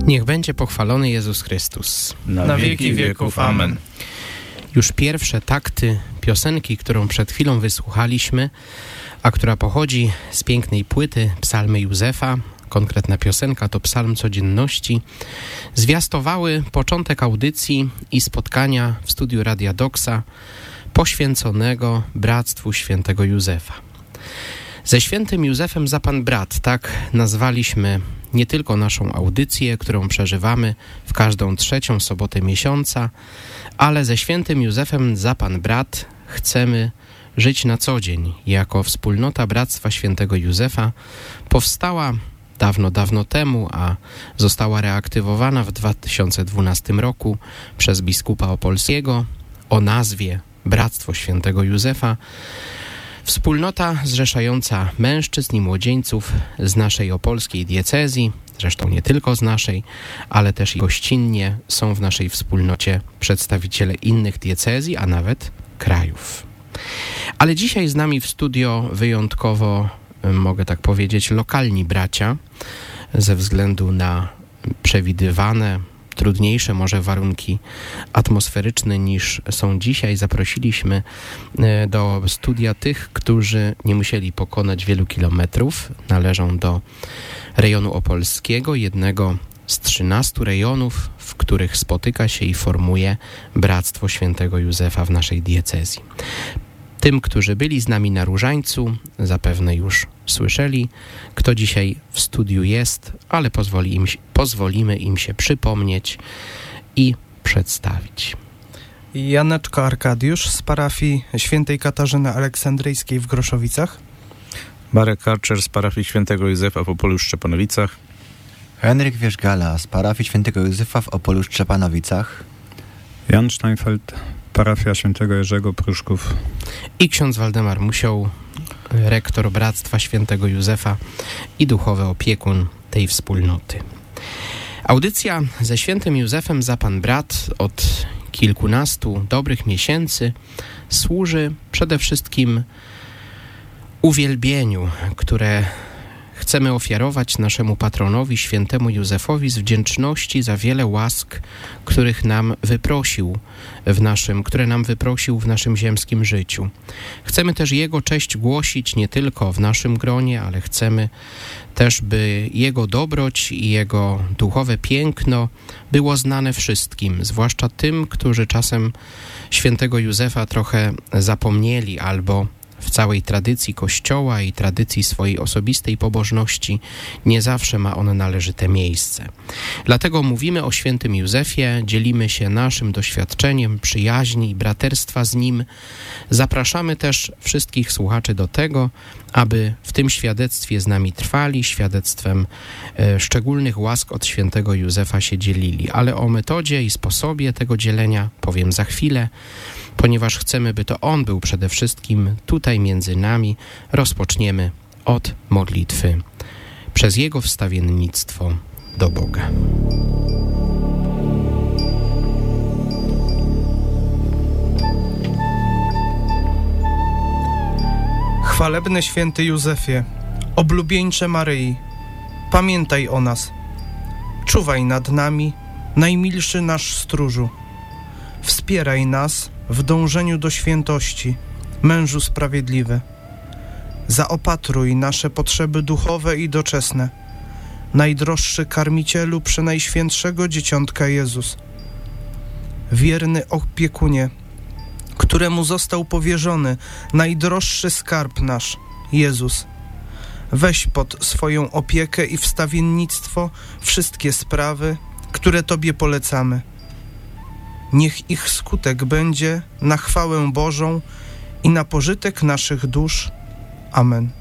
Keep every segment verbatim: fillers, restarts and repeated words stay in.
Niech będzie pochwalony Jezus Chrystus. Na, na wieki wieków. Amen. Już pierwsze takty piosenki, którą przed chwilą wysłuchaliśmy, a która pochodzi z pięknej płyty Psalmy Józefa, konkretna piosenka to Psalm Codzienności, zwiastowały początek audycji i spotkania w studiu Radia Doksa poświęconego Bractwu Świętego Józefa. Ze Świętym Józefem za Pan Brat, tak nazwaliśmy nie tylko naszą audycję, którą przeżywamy w każdą trzecią sobotę miesiąca, ale ze Świętym Józefem za Pan Brat chcemy żyć na co dzień. Jako wspólnota Bractwa Świętego Józefa powstała dawno, dawno temu, a została reaktywowana w dwa tysiące dwunastym roku przez biskupa opolskiego o nazwie Bractwo Świętego Józefa. Wspólnota zrzeszająca mężczyzn i młodzieńców z naszej opolskiej diecezji, zresztą nie tylko z naszej, ale też i gościnnie są w naszej wspólnocie przedstawiciele innych diecezji, a nawet krajów. Ale dzisiaj z nami w studio wyjątkowo, mogę tak powiedzieć, lokalni bracia, ze względu na przewidywane trudniejsze może warunki atmosferyczne niż są dzisiaj. Zaprosiliśmy do studia tych, którzy nie musieli pokonać wielu kilometrów. Należą do rejonu opolskiego, jednego z trzynastu rejonów, w których spotyka się i formuje Bractwo Świętego Józefa w naszej diecezji. Tym, którzy byli z nami na Różańcu, zapewne już słyszeli, kto dzisiaj w studiu jest, ale pozwoli im, pozwolimy im się przypomnieć i przedstawić. Janeczko Arkadiusz z parafii Świętej Katarzyny Aleksandryjskiej w Groszowicach. Marek Karczer z parafii Świętego Józefa w Opolu Szczepanowicach. Henryk Wierzgala z parafii Świętego Józefa w Opolu Szczepanowicach. Jan Steinfeld, parafia Świętego Jerzego Pruszków. I ksiądz Waldemar Musioł, rektor Bractwa Świętego Józefa i duchowy opiekun tej wspólnoty. Audycja ze Świętym Józefem za Pan Brat od kilkunastu dobrych miesięcy służy przede wszystkim uwielbieniu, które chcemy ofiarować naszemu patronowi, świętemu Józefowi, z wdzięczności za wiele łask, których nam wyprosił w naszym, które nam wyprosił w naszym ziemskim życiu. Chcemy też Jego cześć głosić nie tylko w naszym gronie, ale chcemy też, by Jego dobroć i Jego duchowe piękno było znane wszystkim, zwłaszcza tym, którzy czasem świętego Józefa trochę zapomnieli albo w całej tradycji Kościoła i tradycji swojej osobistej pobożności nie zawsze ma on należyte miejsce. Dlatego mówimy o świętym Józefie, dzielimy się naszym doświadczeniem przyjaźni i braterstwa z nim. Zapraszamy też wszystkich słuchaczy do tego, aby w tym świadectwie z nami trwali, świadectwem e, szczególnych łask od świętego Józefa się dzielili. Ale o metodzie i sposobie tego dzielenia powiem za chwilę, ponieważ chcemy, by to On był przede wszystkim tutaj między nami. Rozpoczniemy od modlitwy przez Jego wstawiennictwo do Boga. Chwalebny święty Józefie, oblubieńcze Maryi, pamiętaj o nas. Czuwaj nad nami, najmilszy nasz stróżu. Wspieraj nas w dążeniu do świętości, mężu sprawiedliwy. Zaopatruj nasze potrzeby duchowe i doczesne. Najdroższy karmicielu przenajświętszego dzieciątka Jezus. Wierny opiekunie, któremu został powierzony najdroższy skarb nasz, Jezus. Weź pod swoją opiekę i wstawiennictwo wszystkie sprawy, które Tobie polecamy. Niech ich skutek będzie na chwałę Bożą i na pożytek naszych dusz. Amen.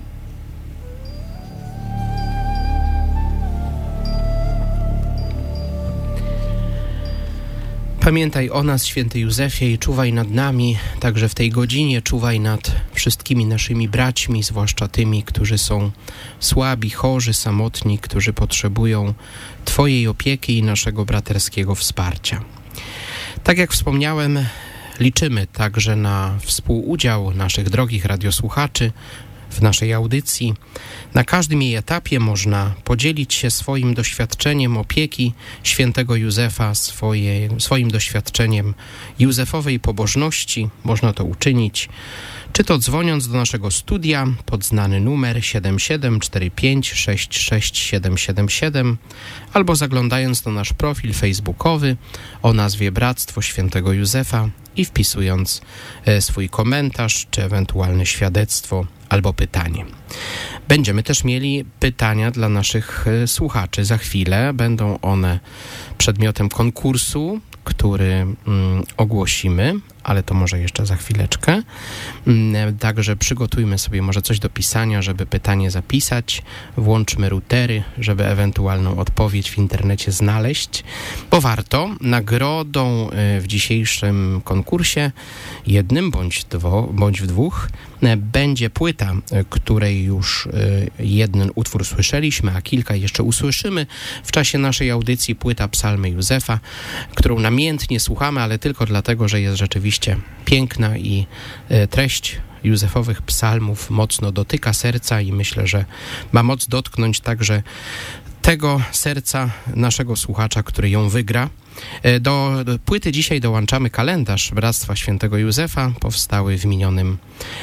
Pamiętaj o nas, święty Józefie, i czuwaj nad nami, także w tej godzinie czuwaj nad wszystkimi naszymi braćmi, zwłaszcza tymi, którzy są słabi, chorzy, samotni, którzy potrzebują Twojej opieki i naszego braterskiego wsparcia. Tak jak wspomniałem, liczymy także na współudział naszych drogich radiosłuchaczy w naszej audycji. Na każdym jej etapie można podzielić się swoim doświadczeniem opieki świętego Józefa, swoje, swoim doświadczeniem józefowej pobożności. Można to uczynić, czy to dzwoniąc do naszego studia pod znany numer siedem siedem cztery pięć sześć sześć siedem siedem siedem, albo zaglądając na nasz profil facebookowy o nazwie Bractwo Świętego Józefa i wpisując swój komentarz, czy ewentualne świadectwo albo pytanie. Będziemy też mieli pytania dla naszych słuchaczy. Za chwilę będą one przedmiotem konkursu, który mm, ogłosimy, ale to może jeszcze za chwileczkę. Także przygotujmy sobie może coś do pisania, żeby pytanie zapisać. Włączmy routery, żeby ewentualną odpowiedź w internecie znaleźć, bo warto. Nagrodą w dzisiejszym konkursie, jednym bądź, dwo, bądź w dwóch, będzie płyta, której już jeden utwór słyszeliśmy, a kilka jeszcze usłyszymy w czasie naszej audycji. Płyta Psalmy Józefa, którą namiętnie słuchamy, ale tylko dlatego, że jest rzeczywiście piękna i treść józefowych psalmów mocno dotyka serca i myślę, że ma moc dotknąć także tego serca naszego słuchacza, który ją wygra. Do, do płyty dzisiaj dołączamy kalendarz Bractwa Świętego Józefa, powstały w minionym,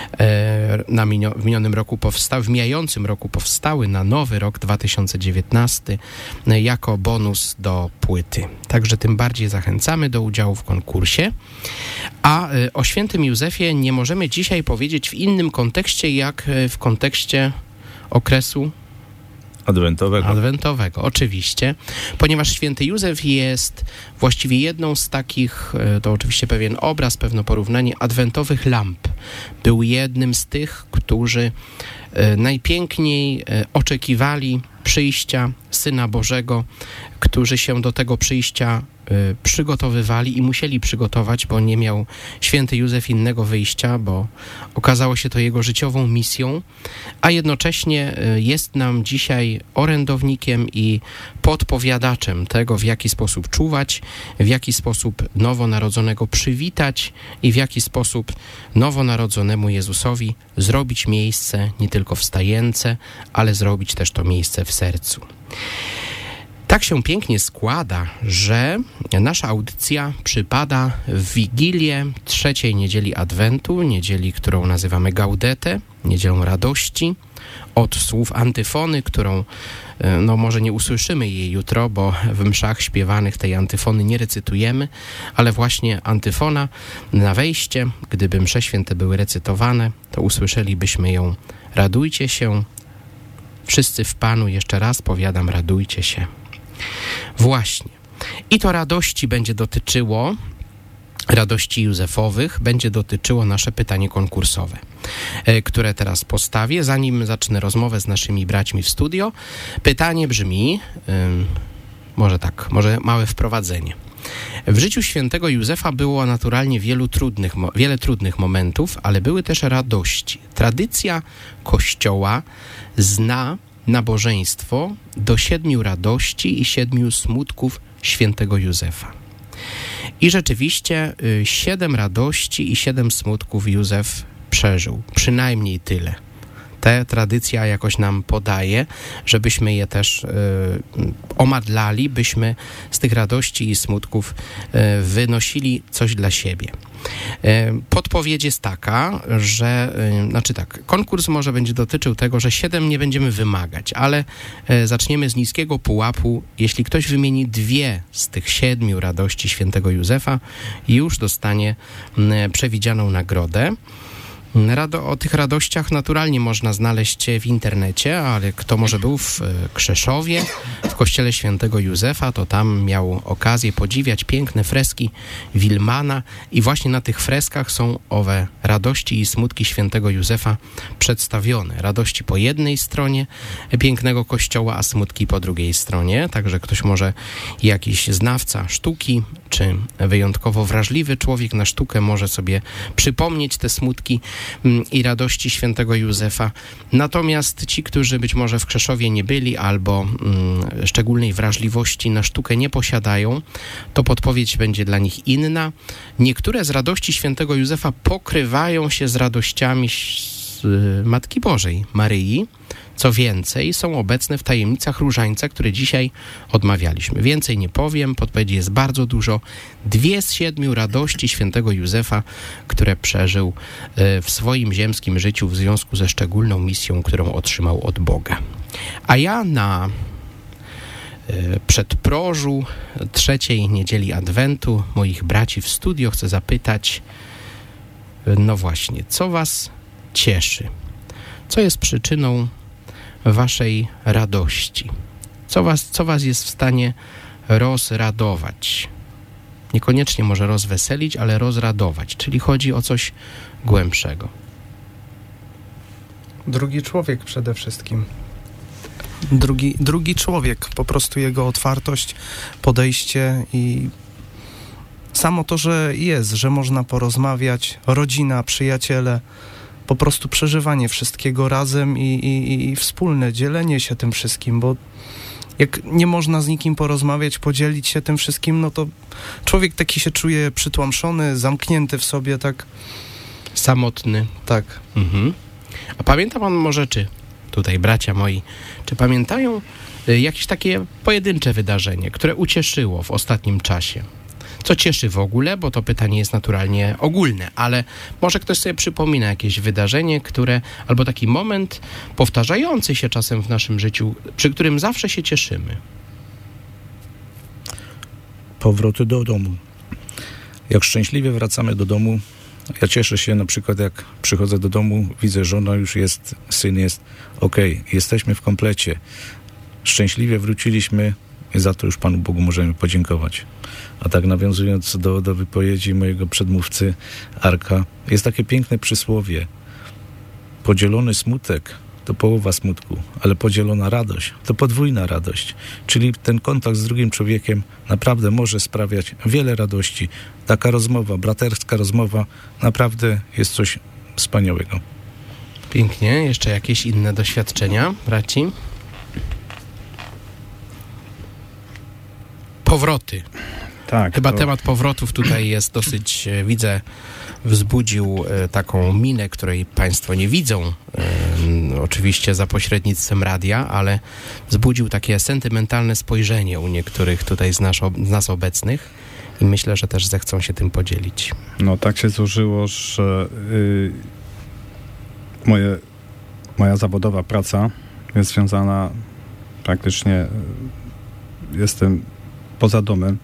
na minio, w minionym roku powstały, w mijającym roku powstały na nowy rok dwa tysiące dziewiętnasty jako bonus do płyty. Także tym bardziej zachęcamy do udziału w konkursie. A o świętym Józefie nie możemy dzisiaj powiedzieć w innym kontekście, jak w kontekście okresu Adwentowego. Adwentowego, oczywiście, ponieważ święty Józef jest właściwie jedną z takich, to oczywiście pewien obraz, pewne porównanie, adwentowych lamp. Był jednym z tych, którzy najpiękniej oczekiwali przyjścia Syna Bożego, którzy się do tego przyjścia przygotowywali i musieli przygotować, bo nie miał święty Józef innego wyjścia, bo okazało się to jego życiową misją, a jednocześnie jest nam dzisiaj orędownikiem i podpowiadaczem tego, w jaki sposób czuwać, w jaki sposób nowonarodzonego przywitać i w jaki sposób nowonarodzonemu Jezusowi zrobić miejsce nie tylko w stajence, ale zrobić też to miejsce w sercu. Tak się pięknie składa, że nasza audycja przypada w Wigilię trzeciej niedzieli Adwentu, niedzieli, którą nazywamy Gaudete, niedzielą radości, od słów antyfony, którą no może nie usłyszymy jej jutro, bo w mszach śpiewanych tej antyfony nie recytujemy, ale właśnie antyfona na wejście, gdyby msze święte były recytowane, to usłyszelibyśmy ją: radujcie się, wszyscy w Panu, jeszcze raz powiadam, radujcie się. Właśnie. I to radości będzie dotyczyło, radości Józefowych, będzie dotyczyło nasze pytanie konkursowe, które teraz postawię, zanim zacznę rozmowę z naszymi braćmi w studio. Pytanie brzmi, może tak, może małe wprowadzenie. W życiu świętego Józefa było naturalnie wielu trudnych, wiele trudnych momentów, ale były też radości. Tradycja Kościoła zna nabożeństwo do siedmiu radości i siedmiu smutków świętego Józefa. I rzeczywiście y, siedem radości i siedem smutków Józef przeżył. Przynajmniej tyle. Te tradycja jakoś nam podaje, żebyśmy je też y, omadlali, byśmy z tych radości i smutków y, wynosili coś dla siebie. Podpowiedź jest taka, że, znaczy tak, konkurs może będzie dotyczył tego, że siedem nie będziemy wymagać, ale zaczniemy z niskiego pułapu. Jeśli ktoś wymieni dwie z tych siedmiu radości świętego Józefa, już dostanie przewidzianą nagrodę. Rado, o tych radościach naturalnie można znaleźć w internecie, ale kto może był w Krzeszowie, w kościele świętego Józefa, to tam miał okazję podziwiać piękne freski Wilmana i właśnie na tych freskach są owe radości i smutki świętego Józefa przedstawione. Radości po jednej stronie pięknego kościoła, a smutki po drugiej stronie. Także ktoś może, jakiś znawca sztuki, czy wyjątkowo wrażliwy człowiek na sztukę może sobie przypomnieć te smutki i radości świętego Józefa. Natomiast ci, którzy być może w Krzeszowie nie byli albo mm, szczególnej wrażliwości na sztukę nie posiadają, to podpowiedź będzie dla nich inna. Niektóre z radości świętego Józefa pokrywają się z radościami Matki Bożej, Maryi. Co więcej, są obecne w tajemnicach Różańca, które dzisiaj odmawialiśmy. Więcej nie powiem, podpowiedzi jest bardzo dużo. Dwie z siedmiu radości świętego Józefa, które przeżył w swoim ziemskim życiu w związku ze szczególną misją, którą otrzymał od Boga. A ja na przedprożu trzeciej niedzieli Adwentu moich braci w studio chcę zapytać, no właśnie, co was cieszy? Co jest przyczyną waszej radości? Co was, co was jest w stanie rozradować? Niekoniecznie może rozweselić, ale rozradować, czyli chodzi o coś głębszego. Drugi człowiek przede wszystkim. Drugi, drugi człowiek, po prostu jego otwartość, podejście i samo to, że jest, że można porozmawiać, rodzina, przyjaciele, po prostu przeżywanie wszystkiego razem i, i, i wspólne dzielenie się tym wszystkim, bo jak nie można z nikim porozmawiać, podzielić się tym wszystkim, no to człowiek taki się czuje przytłamszony, zamknięty w sobie, tak. Samotny. Tak. Mhm. A pamięta pan może, czy tutaj bracia moi, czy pamiętają jakieś takie pojedyncze wydarzenie, które ucieszyło w ostatnim czasie? Co cieszy w ogóle, bo to pytanie jest naturalnie ogólne, ale może ktoś sobie przypomina jakieś wydarzenie, które, albo taki moment powtarzający się czasem w naszym życiu, przy którym zawsze się cieszymy. Powroty do domu. Jak szczęśliwie wracamy do domu, ja cieszę się na przykład, jak przychodzę do domu, widzę, żona już jest, syn jest, okej, okay, jesteśmy w komplecie. Szczęśliwie wróciliśmy i za to już Panu Bogu możemy podziękować. A tak nawiązując do, do wypowiedzi mojego przedmówcy Arka, jest takie piękne przysłowie. Podzielony smutek to połowa smutku, ale podzielona radość to podwójna radość. Czyli ten kontakt z drugim człowiekiem naprawdę może sprawiać wiele radości. Taka rozmowa, braterska rozmowa naprawdę jest coś wspaniałego. Pięknie. Jeszcze jakieś inne doświadczenia, braci? Powroty. Tak. Chyba to... temat powrotów tutaj jest dosyć, widzę, wzbudził taką minę, której państwo nie widzą, e, oczywiście za pośrednictwem radia, ale wzbudził takie sentymentalne spojrzenie u niektórych tutaj z nas, z nas obecnych i myślę, że też zechcą się tym podzielić. No tak się złożyło, że y, moje, moja zawodowa praca jest związana praktycznie, y, jestem poza domem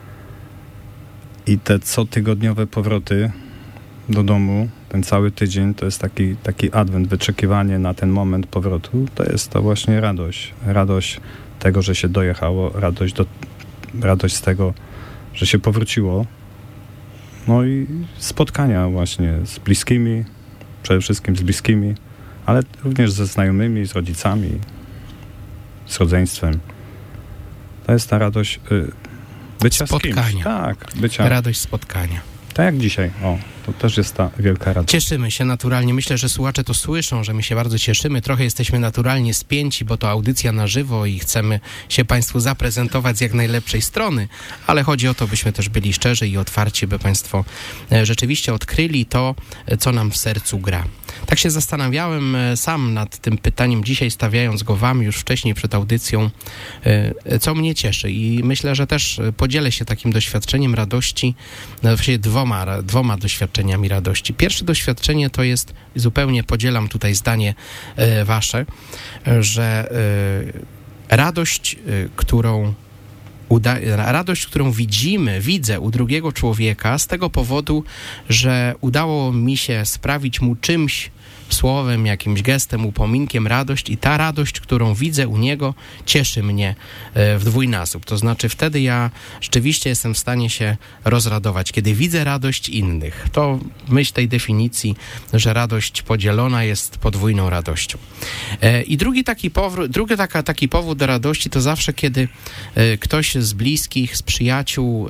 i te cotygodniowe powroty do domu, ten cały tydzień, to jest taki, taki adwent, wyczekiwanie na ten moment powrotu, to jest to właśnie radość. Radość tego, że się dojechało, radość, do, radość z tego, że się powróciło. No i spotkania właśnie z bliskimi, przede wszystkim z bliskimi, ale również ze znajomymi, z rodzicami, z rodzeństwem. To jest ta radość y, bycia spotkania. z kimś. Tak, bycia. Radość spotkania. Tak jak dzisiaj. O, to też jest ta wielka radość. Cieszymy się naturalnie. Myślę, że słuchacze to słyszą, że my się bardzo cieszymy. Trochę jesteśmy naturalnie spięci, bo to audycja na żywo i chcemy się Państwu zaprezentować z jak najlepszej strony, ale chodzi o to, byśmy też byli szczerzy i otwarci, by Państwo rzeczywiście odkryli to, co nam w sercu gra. Tak się zastanawiałem sam nad tym pytaniem dzisiaj, stawiając go wam już wcześniej przed audycją, co mnie cieszy i myślę, że też podzielę się takim doświadczeniem radości, właściwie dwoma, dwoma doświadczeniami radości. Pierwsze doświadczenie to jest, zupełnie podzielam tutaj zdanie wasze, że radość, którą Uda- radość, którą widzimy, widzę u drugiego człowieka z tego powodu, że udało mi się sprawić mu czymś, słowem, jakimś gestem, upominkiem radość i ta radość, którą widzę u niego, cieszy mnie w dwójnasób. To znaczy wtedy ja rzeczywiście jestem w stanie się rozradować, kiedy widzę radość innych. To myśl tej definicji, że radość podzielona jest podwójną radością. I drugi taki powód, drugi taka, taki powód do radości to zawsze, kiedy ktoś z bliskich, z przyjaciół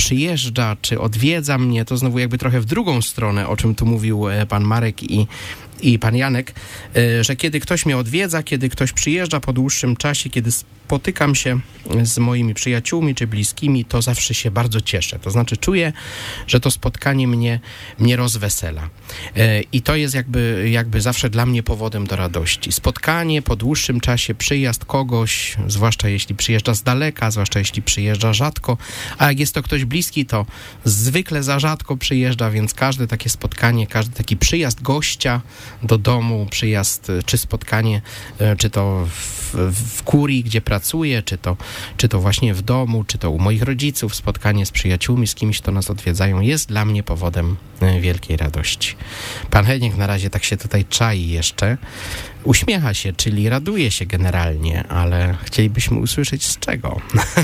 przyjeżdża, czy odwiedza mnie, to znowu jakby trochę w drugą stronę, o czym tu mówił pan Marek i, i pan Janek, że kiedy ktoś mnie odwiedza, kiedy ktoś przyjeżdża po dłuższym czasie, kiedy spotykam się z moimi przyjaciółmi czy bliskimi, to zawsze się bardzo cieszę. To znaczy czuję, że to spotkanie mnie, mnie rozwesela. I to jest jakby, jakby zawsze dla mnie powodem do radości. Spotkanie po dłuższym czasie, przyjazd kogoś, zwłaszcza jeśli przyjeżdża z daleka, zwłaszcza jeśli przyjeżdża rzadko, a jak jest to ktoś bliski, to zwykle za rzadko przyjeżdża, więc każde takie spotkanie, każdy taki przyjazd gościa do domu, przyjazd czy spotkanie, czy to w, w kurii, gdzie pracuję, czy to, czy to właśnie w domu, czy to u moich rodziców, spotkanie z przyjaciółmi, z kimś, kto nas odwiedzają, jest dla mnie powodem wielkiej radości. Pan Heniek na razie tak się tutaj czai jeszcze. Uśmiecha się, czyli raduje się generalnie, ale chcielibyśmy usłyszeć z czego.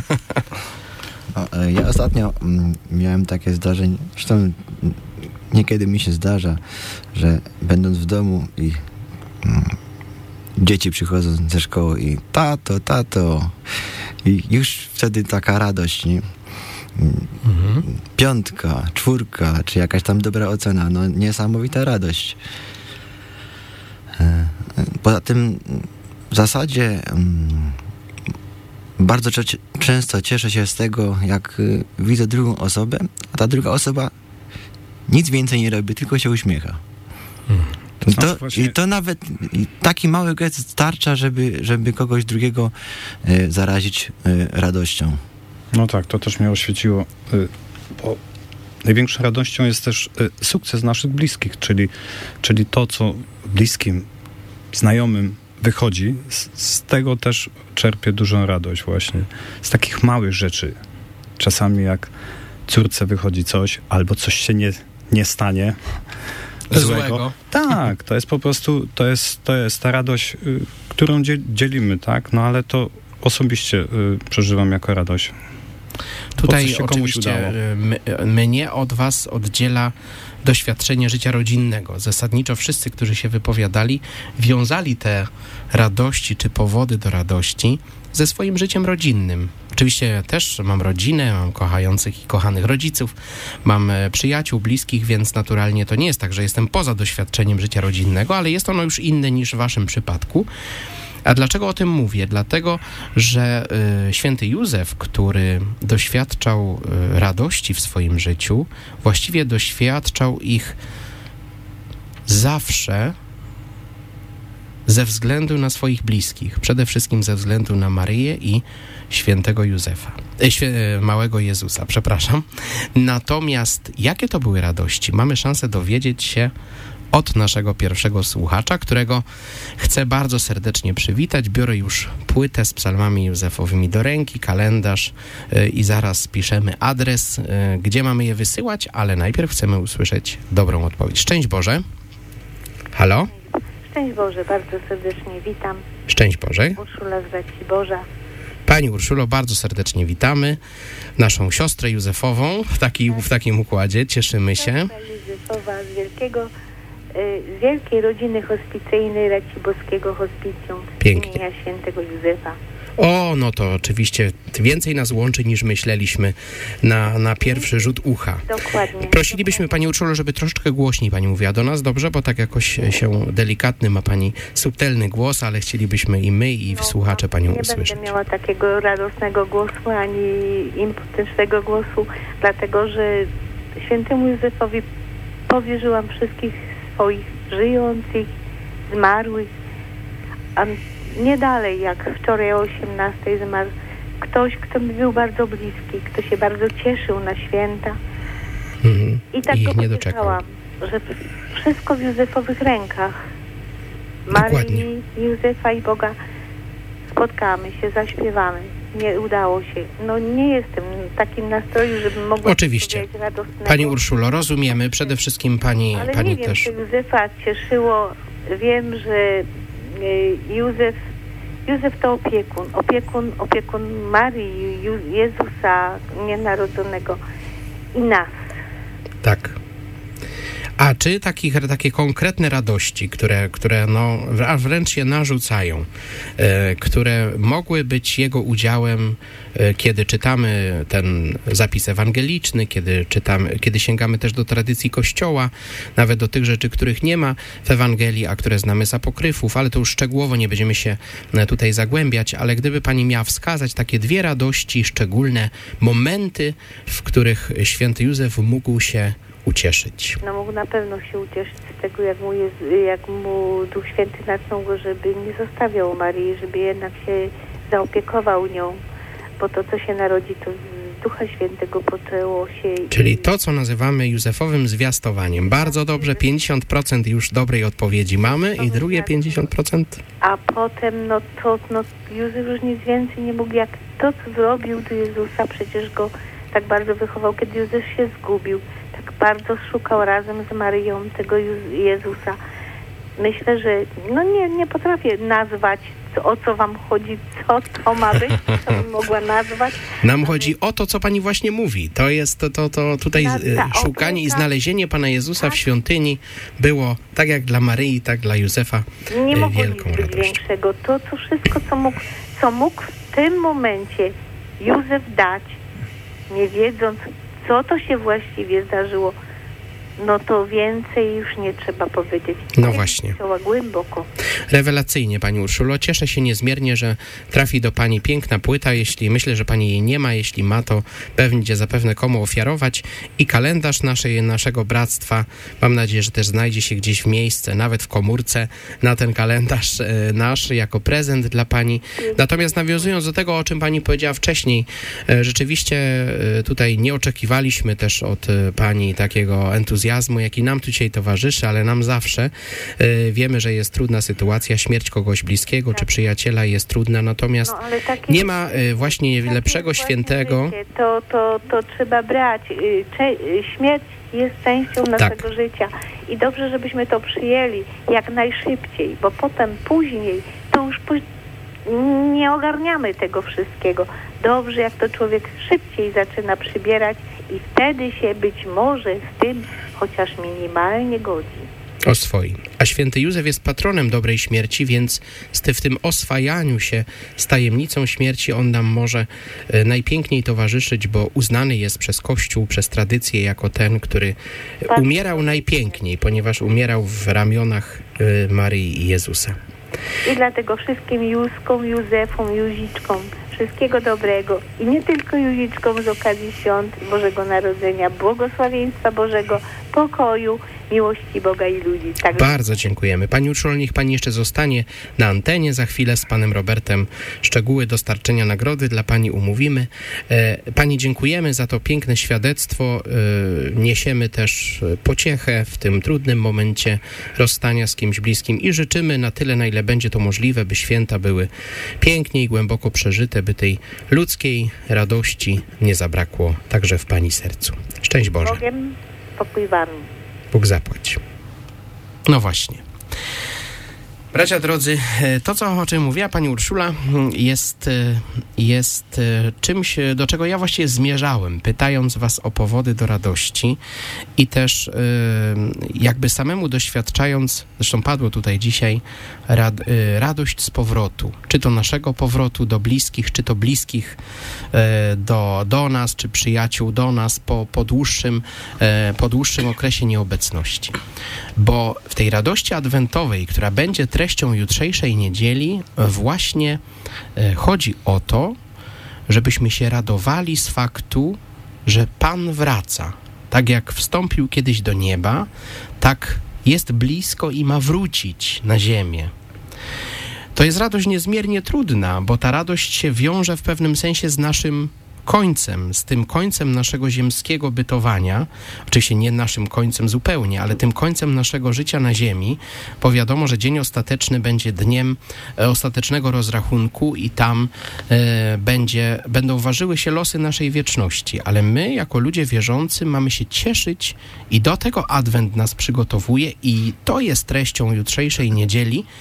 O, ja ostatnio mm, miałem takie zdarzenie, zresztą niekiedy mi się zdarza, że będąc w domu i mm, dzieci przychodzą ze szkoły i tato, tato i już wtedy taka radość, nie? Mhm. Piątka, czwórka, czy jakaś tam dobra ocena, no niesamowita radość. Poza tym w zasadzie um, bardzo cze- często cieszę się z tego, jak y, widzę drugą osobę, a ta druga osoba nic więcej nie robi, tylko się uśmiecha. Hmm. I, to, właśnie... I to nawet i taki mały gest starcza, żeby, żeby kogoś drugiego y, zarazić y, radością. No tak, to też mnie oświeciło. Y, bo największą radością jest też y, sukces naszych bliskich, czyli, czyli to, co bliskim, znajomym wychodzi, z, z tego też czerpię dużą radość właśnie. Z takich małych rzeczy. Czasami jak córce wychodzi coś, albo coś się nie, nie stanie złego. złego. Tak, to jest po prostu, to jest, to jest ta radość, y, którą dzielimy, tak? No ale to osobiście y, przeżywam jako radość. Tutaj oczywiście m- mnie od was oddziela doświadczenie życia rodzinnego. Zasadniczo wszyscy, którzy się wypowiadali, wiązali te radości czy powody do radości ze swoim życiem rodzinnym. Oczywiście też mam rodzinę, mam kochających i kochanych rodziców, mam przyjaciół, bliskich, więc naturalnie to nie jest tak, że jestem poza doświadczeniem życia rodzinnego, ale jest ono już inne niż w waszym przypadku. A dlaczego o tym mówię? Dlatego, że y, święty Józef, który doświadczał y, radości w swoim życiu, właściwie doświadczał ich zawsze ze względu na swoich bliskich. Przede wszystkim ze względu na Maryję i świętego Józefa. E, świe, e, małego Jezusa, przepraszam. Natomiast jakie to były radości? Mamy szansę dowiedzieć się od naszego pierwszego słuchacza, którego chcę bardzo serdecznie przywitać. Biorę już płytę z psalmami józefowymi do ręki, kalendarz yy, i zaraz piszemy adres, yy, gdzie mamy je wysyłać, ale najpierw chcemy usłyszeć dobrą odpowiedź. Szczęść Boże. Halo? Szczęść Boże, bardzo serdecznie witam. Szczęść Boże. Urszula z Braci Boża. Pani Urszulo, bardzo serdecznie witamy naszą siostrę Józefową w, taki, w takim układzie. Cieszymy się. Siostra Józefowa z wielkiego z wielkiej rodziny hospicyjnej Raci Boskiego Hospicjum Pięknie. Imienia Świętego Józefa. O, no to oczywiście więcej nas łączy niż myśleliśmy na, na pierwszy rzut ucha. Dokładnie. Prosilibyśmy Pani Urszulo, żeby troszeczkę głośniej Pani mówiła do nas, dobrze? Bo tak jakoś się delikatny ma Pani subtelny głos, ale chcielibyśmy i my, i no, słuchacze Panią nie usłyszeć. Nie będę miała takiego radosnego głosu, ani impotycznego głosu, dlatego że Świętemu Józefowi powierzyłam wszystkich swoich żyjących, zmarłych, a nie dalej jak wczoraj o osiemnastej zmarł ktoś, kto mi był bardzo bliski, kto się bardzo cieszył na święta. Mm-hmm. I tak I go nie doczekał. że wszystko w Józefowych rękach. Maryi, Józefa i Boga spotkamy się, zaśpiewamy. Nie udało się. No nie jestem w takim nastroju, żebym mogła Oczywiście. Pani Urszulo, rozumiemy. Przede wszystkim Pani, Ale pani nie wiem, też. czy Józefa cieszyło. Wiem, że Józef, Józef to opiekun. Opiekun, opiekun Marii, Jezusa nienarodzonego i nas. Tak. A czy takich, takie konkretne radości, które, które no, a wręcz się narzucają, e, które mogły być jego udziałem, e, kiedy czytamy ten zapis ewangeliczny, kiedy czytamy, kiedy sięgamy też do tradycji Kościoła, nawet do tych rzeczy, których nie ma w Ewangelii, a które znamy z apokryfów, ale to już szczegółowo nie będziemy się tutaj zagłębiać, ale gdyby pani miała wskazać takie dwie radości, szczególne momenty, w których święty Józef mógł się ucieszyć. No mógł na pewno się ucieszyć z tego, jak mu, jest, jak mu Duch Święty natchnął go, żeby nie zostawiał Marii, żeby jednak się zaopiekował nią, bo to, co się narodzi, to z Ducha Świętego poczęło się... Czyli to, co nazywamy Józefowym zwiastowaniem. Bardzo dobrze, pięćdziesiąt procent już dobrej odpowiedzi mamy i drugie pięćdziesiąt procent? A potem, no to no, Józef już nic więcej nie mógł, jak to, co zrobił do Jezusa, przecież go tak bardzo wychował, kiedy Józef się zgubił. Tak bardzo szukał razem z Maryją tego Jezusa. Myślę, że no nie, nie potrafię nazwać, co, o co wam chodzi, co to ma być, co bym mogła nazwać. Nam chodzi o to, co pani właśnie mówi. To jest to, to, to tutaj ta, ta szukanie opieka, i znalezienie Pana Jezusa tak. w świątyni było tak jak dla Maryi, tak dla Józefa nie mogło wielką nic być radością. większego. To, co wszystko, co mógł, co mógł w tym momencie Józef dać, nie wiedząc, co to się właściwie zdarzyło, no to więcej już nie trzeba powiedzieć. No właśnie. Głęboko. Rewelacyjnie, pani Urszulo. Cieszę się niezmiernie, że trafi do pani piękna płyta. Jeśli myślę, że pani jej nie ma, jeśli ma, to będzie zapewne komu ofiarować. I kalendarz naszej, naszego bractwa, mam nadzieję, że też znajdzie się gdzieś w miejsce, nawet w komórce, na ten kalendarz e, nasz, jako prezent dla pani. Natomiast nawiązując do tego, o czym pani powiedziała wcześniej, e, rzeczywiście e, tutaj nie oczekiwaliśmy też od e, pani takiego entuzjazmu, jaki nam tu dzisiaj towarzyszy, ale nam zawsze. Y, wiemy, że jest trudna sytuacja, śmierć kogoś bliskiego czy przyjaciela jest trudna, natomiast no, ale taki, nie ma y, właśnie lepszego świętego. Życie, to, to, to trzeba brać. Y, cze, y, śmierć jest częścią naszego tak. życia i dobrze, żebyśmy to przyjęli jak najszybciej, bo potem później to już później nie ogarniamy tego wszystkiego. Dobrze, jak to człowiek szybciej zaczyna przybierać i wtedy się być może z tym chociaż minimalnie godzi. Oswoi. A święty Józef jest patronem dobrej śmierci, więc w tym oswajaniu się z tajemnicą śmierci on nam może e, najpiękniej towarzyszyć, bo uznany jest przez Kościół, przez tradycję jako ten, który umierał najpiękniej, ponieważ umierał w ramionach e, Maryi i Jezusa. I dlatego wszystkim Józkom, Józefom, Józiczkom wszystkiego dobrego i nie tylko Józiczkom z okazji świąt Bożego Narodzenia, błogosławieństwa Bożego, pokoju, miłości Boga i ludzi. Tak. Bardzo dziękujemy. Pani Urszulo, niech pani jeszcze zostanie na antenie. Za chwilę z panem Robertem szczegóły dostarczenia nagrody dla pani umówimy. E, pani dziękujemy za to piękne świadectwo. E, niesiemy też pociechę w tym trudnym momencie rozstania z kimś bliskim i życzymy na tyle, na ile będzie to możliwe, by święta były pięknie i głęboko przeżyte, by tej ludzkiej radości nie zabrakło także w pani sercu. Szczęść Boże. Bogiem, pokój wami. Bóg zapłać. No właśnie. Bracia drodzy, to, co, o czym mówiła pani Urszula, jest, jest czymś, do czego ja właściwie zmierzałem, pytając was o powody do radości i też jakby samemu doświadczając, zresztą padło tutaj dzisiaj, rad, radość z powrotu. Czy to naszego powrotu do bliskich, czy to bliskich do, do nas, czy przyjaciół do nas po, po, dłuższym, po dłuższym okresie nieobecności. Bo w tej radości adwentowej, która będzie treścią jutrzejszej niedzieli, właśnie chodzi o to, żebyśmy się radowali z faktu, że Pan wraca. Tak jak wstąpił kiedyś do nieba, tak jest blisko i ma wrócić na ziemię. To jest radość niezmiernie trudna, bo ta radość się wiąże w pewnym sensie z naszym końcem, z tym końcem naszego ziemskiego bytowania, oczywiście nie naszym końcem zupełnie, ale tym końcem naszego życia na ziemi, bo wiadomo, że dzień ostateczny będzie dniem ostatecznego rozrachunku i tam e, będzie, będą ważyły się losy naszej wieczności, ale my jako ludzie wierzący mamy się cieszyć i do tego Adwent nas przygotowuje i to jest treścią jutrzejszej niedzieli,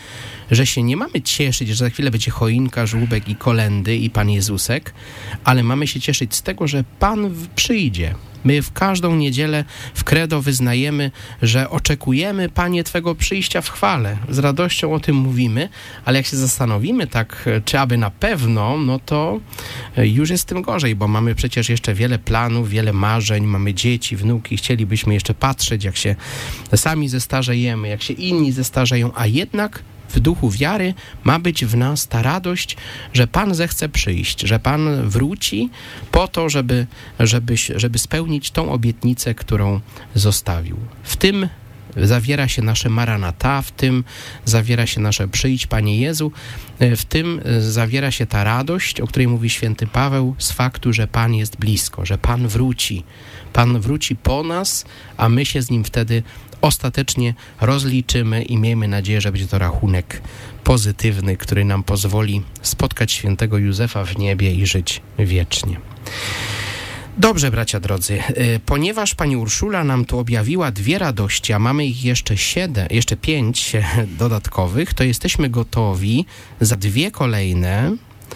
że się nie mamy cieszyć, że za chwilę będzie choinka, żłóbek i kolędy i Pan Jezusek, ale mamy się cieszyć z tego, że Pan przyjdzie. My w każdą niedzielę w credo wyznajemy, że oczekujemy, Panie, Twego przyjścia w chwale. Z radością o tym mówimy, ale jak się zastanowimy tak, czy aby na pewno, no to już jest tym gorzej, bo mamy przecież jeszcze wiele planów, wiele marzeń, mamy dzieci, wnuki, chcielibyśmy jeszcze patrzeć, jak się sami zestarzejemy, jak się inni zestarzeją, a jednak w duchu wiary ma być w nas ta radość, że Pan zechce przyjść, że Pan wróci po to, żeby, żeby, żeby spełnić tą obietnicę, którą zostawił. W tym zawiera się nasze Maranata, w tym zawiera się nasze przyjdź, Panie Jezu, w tym zawiera się ta radość, o której mówi święty Paweł, z faktu, że Pan jest blisko, że Pan wróci. Pan wróci po nas, a my się z Nim wtedy ostatecznie rozliczymy i miejmy nadzieję, że będzie to rachunek pozytywny, który nam pozwoli spotkać świętego Józefa w niebie i żyć wiecznie. Dobrze, bracia drodzy, ponieważ pani Urszula nam tu objawiła dwie radości, a mamy ich jeszcze siedem, jeszcze pięć dodatkowych, to jesteśmy gotowi za dwie kolejne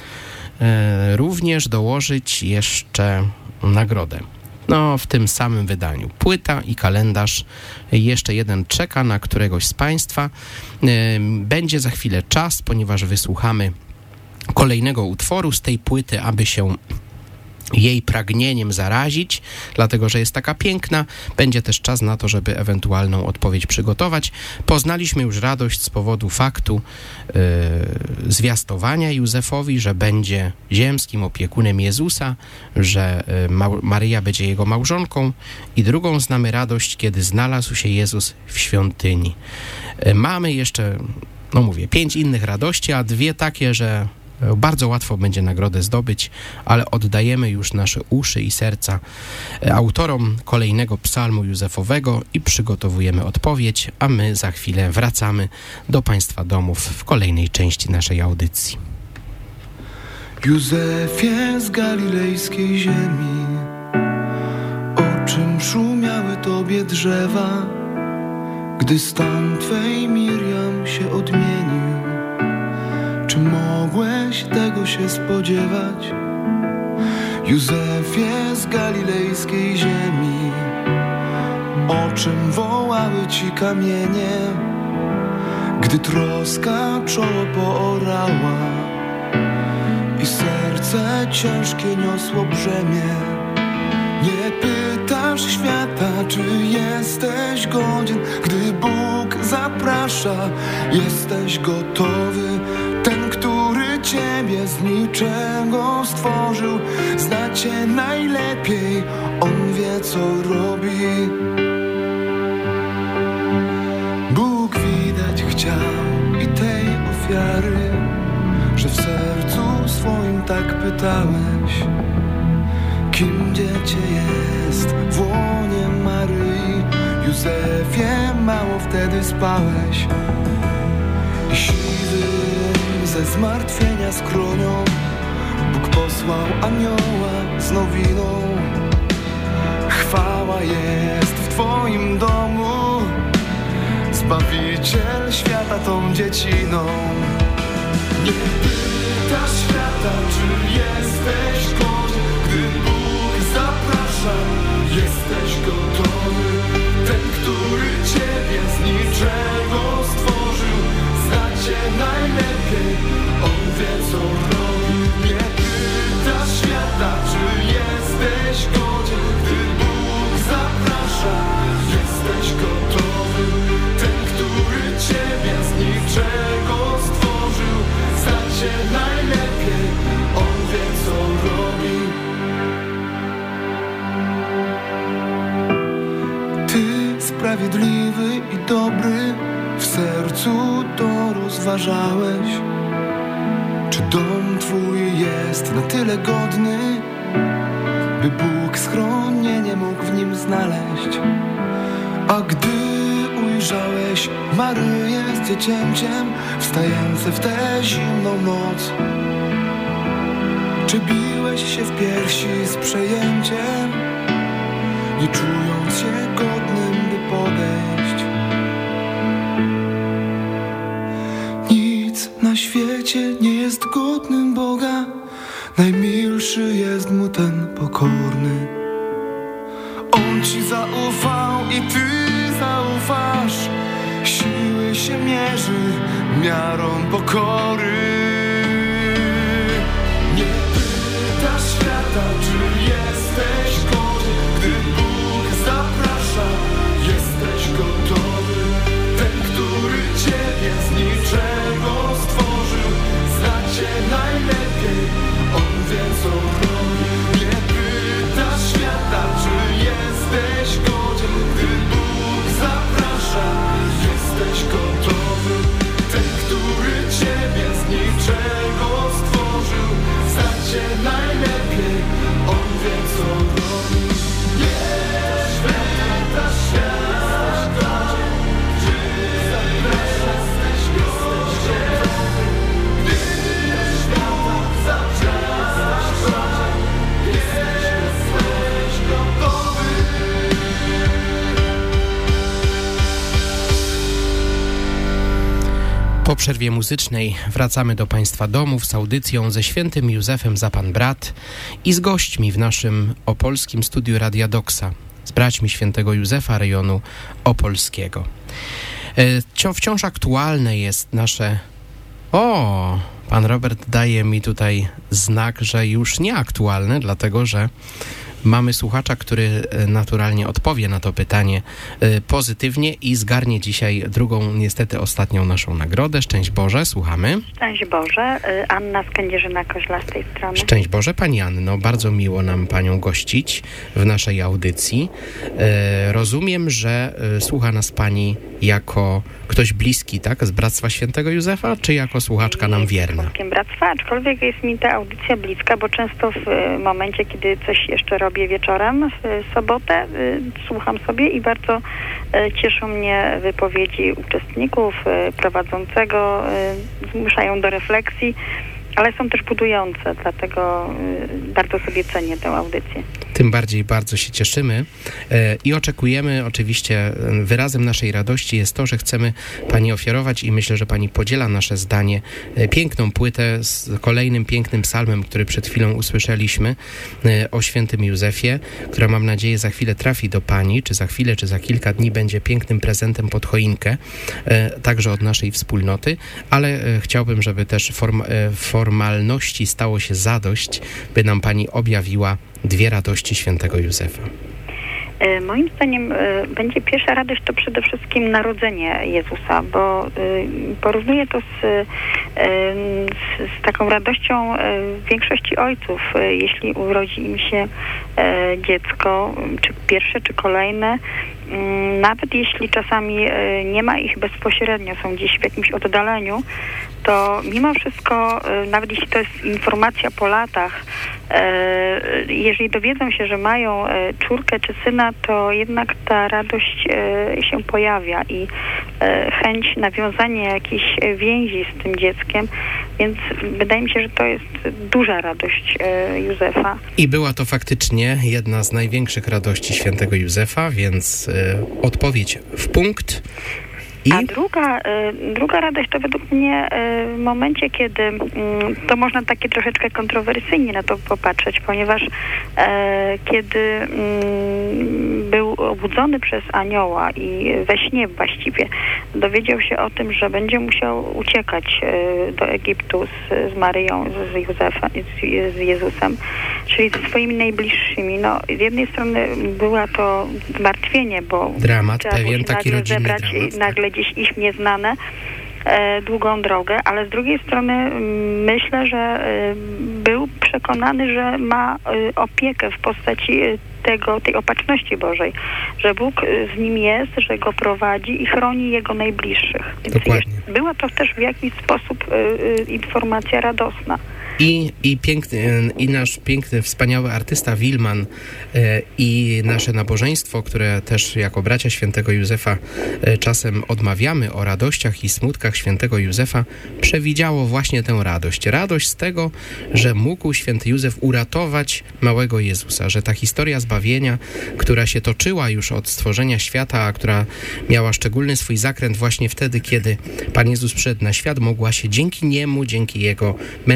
również dołożyć jeszcze nagrodę. No, w tym samym wydaniu. Płyta i kalendarz. Jeszcze jeden czeka na któregoś z Państwa. Będzie za chwilę czas, ponieważ wysłuchamy kolejnego utworu z tej płyty, aby się jej pragnieniem zarazić, dlatego że jest taka piękna. Będzie też czas na to, żeby ewentualną odpowiedź przygotować. Poznaliśmy już radość z powodu faktu yy, zwiastowania Józefowi, że będzie ziemskim opiekunem Jezusa, że yy, Ma- Maryja będzie jego małżonką, i drugą znamy radość, kiedy znalazł się Jezus w świątyni. Yy, mamy jeszcze, no mówię, pięć innych radości, a dwie takie, że bardzo łatwo będzie nagrodę zdobyć, ale oddajemy już nasze uszy i serca autorom kolejnego psalmu Józefowego i przygotowujemy odpowiedź, a my za chwilę wracamy do Państwa domów w kolejnej części naszej audycji. Józefie z galilejskiej ziemi, o czym szumiały Tobie drzewa, gdy stan Twej Mirjam się odmienił? Czy mogłeś tego się spodziewać? Józefie z galilejskiej ziemi, o czym wołały ci kamienie, gdy troska czoło poorała i serce ciężkie niosło brzemię? Nie pytasz świata, czy jesteś godzien, gdy Bóg zaprasza. Jesteś gotowy. Ten, który Ciebie z niczego stworzył, zna Cię najlepiej, On wie, co robi. Bóg widać chciał i tej ofiary, że w sercu swoim tak pytałeś, kim dziecię jest w łonie Maryi. Józefie, mało wtedy spałeś i siwy ze zmartwienia skronią Bóg posłał anioła z nowiną. Chwała jest w Twoim domu, Zbawiciel świata tą dzieciną. Nie pytasz świata, czy jesteś godzien, gdy Bóg zaprasza. Jesteś gotowy. Ten, który Ciebie z niczego stworzył, zna Cię najlepiej, On wie, co robi. Nie pytasz świata, czy jesteś godzien, gdy Bóg zaprasza. Jesteś gotowy. Ten, który Ciebie z niczego stworzył, zna Cię najlepiej, On wie, co robi. Ty, sprawiedliwy i dobry, w sercu to rozważałeś, czy dom Twój jest na tyle godny, by Bóg schronienie mógł w nim znaleźć. A gdy ujrzałeś Maryję z dziecięciem, wstające w tę zimną noc, czy biłeś się w piersi z przejęciem, nie czując się godnym, by podejść? czy jest mu ten pokorny. On ci zaufał i ty zaufasz. Siły się mierzy miarą pokory. Nie pytasz świata, czy jesteś godzien. Gdy Bóg zaprasza, jesteś gotowy. Ten, który ciebie z niczego stworzył, zna cię najlepiej, on wie co robi. Nie pytasz świata, czy jesteś godzien. Gdy Bóg zaprasza, jesteś gotowy. Ten, który ciebie z niczego stworzył, zna cię najlepiej, on wie co robi. Nie pytasz świata, czy zaprasza, jesteś gotowy. Gdy Bóg zaprasza, jesteś gotowy. Po przerwie muzycznej wracamy do Państwa domów z audycją ze świętym Józefem za Pan Brat i z gośćmi w naszym opolskim studiu Radia Doksa, z braćmi świętego Józefa rejonu opolskiego. E, wciąż aktualne jest nasze... O, pan Robert daje mi tutaj znak, że już nieaktualne, dlatego że mamy słuchacza, który naturalnie odpowie na to pytanie pozytywnie i zgarnie dzisiaj drugą, niestety ostatnią naszą nagrodę. Szczęść Boże, słuchamy. Szczęść Boże, Anna z Kędzierzyna-Koźla z tej strony. Szczęść Boże, Pani Anno, bardzo miło nam Panią gościć w naszej audycji. Rozumiem, że słucha nas Pani jako ktoś bliski, tak, z Bractwa Świętego Józefa, czy jako słuchaczka nam wierna? Nie Bractwa, aczkolwiek jest mi ta audycja bliska, bo często w momencie, kiedy coś jeszcze robię wieczorem, w sobotę, słucham sobie i bardzo cieszą mnie wypowiedzi uczestników, prowadzącego, zmuszają do refleksji, ale są też budujące, dlatego bardzo sobie cenię tę audycję. Tym bardziej bardzo się cieszymy i oczekujemy, oczywiście wyrazem naszej radości jest to, że chcemy Pani ofiarować i myślę, że Pani podziela nasze zdanie, piękną płytę z kolejnym pięknym psalmem, który przed chwilą usłyszeliśmy o świętym Józefie, która mam nadzieję za chwilę trafi do Pani, czy za chwilę, czy za kilka dni będzie pięknym prezentem pod choinkę, także od naszej wspólnoty, ale chciałbym, żeby też form, formalności stało się zadość, by nam Pani objawiła dwie radości świętego Józefa. Moim zdaniem będzie pierwsza radość to przede wszystkim narodzenie Jezusa, bo porównuję to z, z, z taką radością większości ojców, jeśli urodzi im się dziecko, czy pierwsze, czy kolejne, nawet jeśli czasami nie ma ich bezpośrednio, są gdzieś w jakimś oddaleniu, to mimo wszystko, nawet jeśli to jest informacja po latach, jeżeli dowiedzą się, że mają córkę czy syna, to jednak ta radość się pojawia i chęć nawiązania jakiejś więzi z tym dzieckiem, więc wydaje mi się, że to jest duża radość Józefa. I była to faktycznie jedna z największych radości świętego Józefa, więc odpowiedź w punkt. I? A druga, druga radość to według mnie w momencie, kiedy to można takie troszeczkę kontrowersyjnie na to popatrzeć, ponieważ kiedy był obudzony przez anioła i we śnie właściwie dowiedział się o tym, że będzie musiał uciekać do Egiptu z, z Maryją, z Józefem, z, z Jezusem, czyli ze swoimi najbliższymi. No, z jednej strony była to zmartwienie, bo dramat, pewien taki rodzinny zebrać dramat. Nagle gdzieś iść nieznane, e, długą drogę, ale z drugiej strony m, myślę, że e, był przekonany, że ma e, opiekę w postaci e, tego, tej opatrzności Bożej, że Bóg e, z nim jest, że go prowadzi i chroni jego najbliższych. Więc Dokładnie. Jest, była to też w jakiś sposób e, e, informacja radosna. I, i, piękny, I nasz piękny, wspaniały artysta Wilman e, i nasze nabożeństwo, które też jako bracia świętego Józefa e, czasem odmawiamy o radościach i smutkach świętego Józefa, przewidziało właśnie tę radość. Radość z tego, że mógł święty Józef uratować małego Jezusa, że ta historia zbawienia, która się toczyła już od stworzenia świata, a która miała szczególny swój zakręt właśnie wtedy, kiedy Pan Jezus przyszedł na świat, mogła się dzięki niemu, dzięki jego męskiej odwagi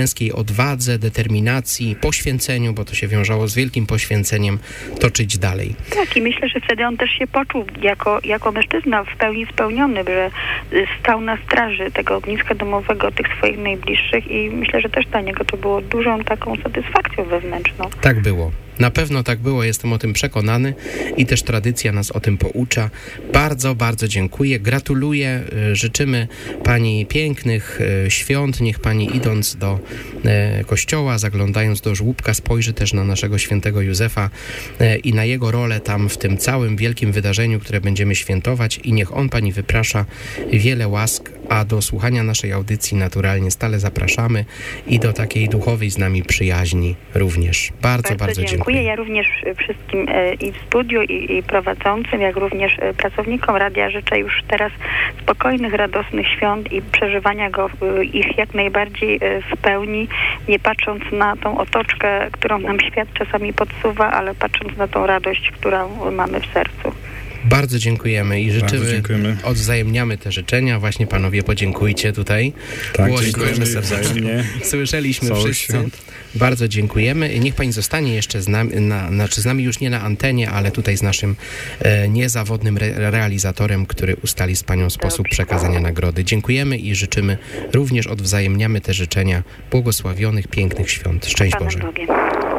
odwadze, determinacji, poświęceniu, bo to się wiązało z wielkim poświęceniem, toczyć dalej. Tak, i myślę, że wtedy on też się poczuł jako, jako mężczyzna w pełni spełniony, że stał na straży tego ogniska domowego, tych swoich najbliższych i myślę, że też dla niego to było dużą taką satysfakcją wewnętrzną. Tak było. Na pewno tak było, jestem o tym przekonany i też tradycja nas o tym poucza. Bardzo, bardzo dziękuję, gratuluję, życzymy Pani pięknych świąt, niech Pani idąc do kościoła, zaglądając do żłóbka, spojrzy też na naszego świętego Józefa i na jego rolę tam w tym całym wielkim wydarzeniu, które będziemy świętować i niech on Pani wyprasza wiele łask, a do słuchania naszej audycji naturalnie stale zapraszamy i do takiej duchowej z nami przyjaźni również. Bardzo, bardzo, bardzo dziękuję. Dziękuję. Ja również wszystkim e, i w studiu, i, i prowadzącym, jak również e, pracownikom radia życzę już teraz spokojnych, radosnych świąt i przeżywania go e, ich jak najbardziej e, w pełni, nie patrząc na tą otoczkę, którą nam świat czasami podsuwa, ale patrząc na tą radość, którą mamy w sercu. Bardzo dziękujemy i życzymy, Bardzo dziękujemy. Odwzajemniamy te życzenia. Właśnie panowie podziękujcie tutaj. Tak, Głośno, dziękujemy serdecznie. Słyszeliśmy Cały wszyscy. świat. Bardzo dziękujemy. Niech Pani zostanie jeszcze z nami, na, znaczy z nami już nie na antenie, ale tutaj z naszym e, niezawodnym re, realizatorem, który ustali z Panią sposób Dobrze. przekazania nagrody. Dziękujemy i życzymy, również odwzajemniamy te życzenia błogosławionych, pięknych świąt. Szczęść Panem Boże. Bogiem.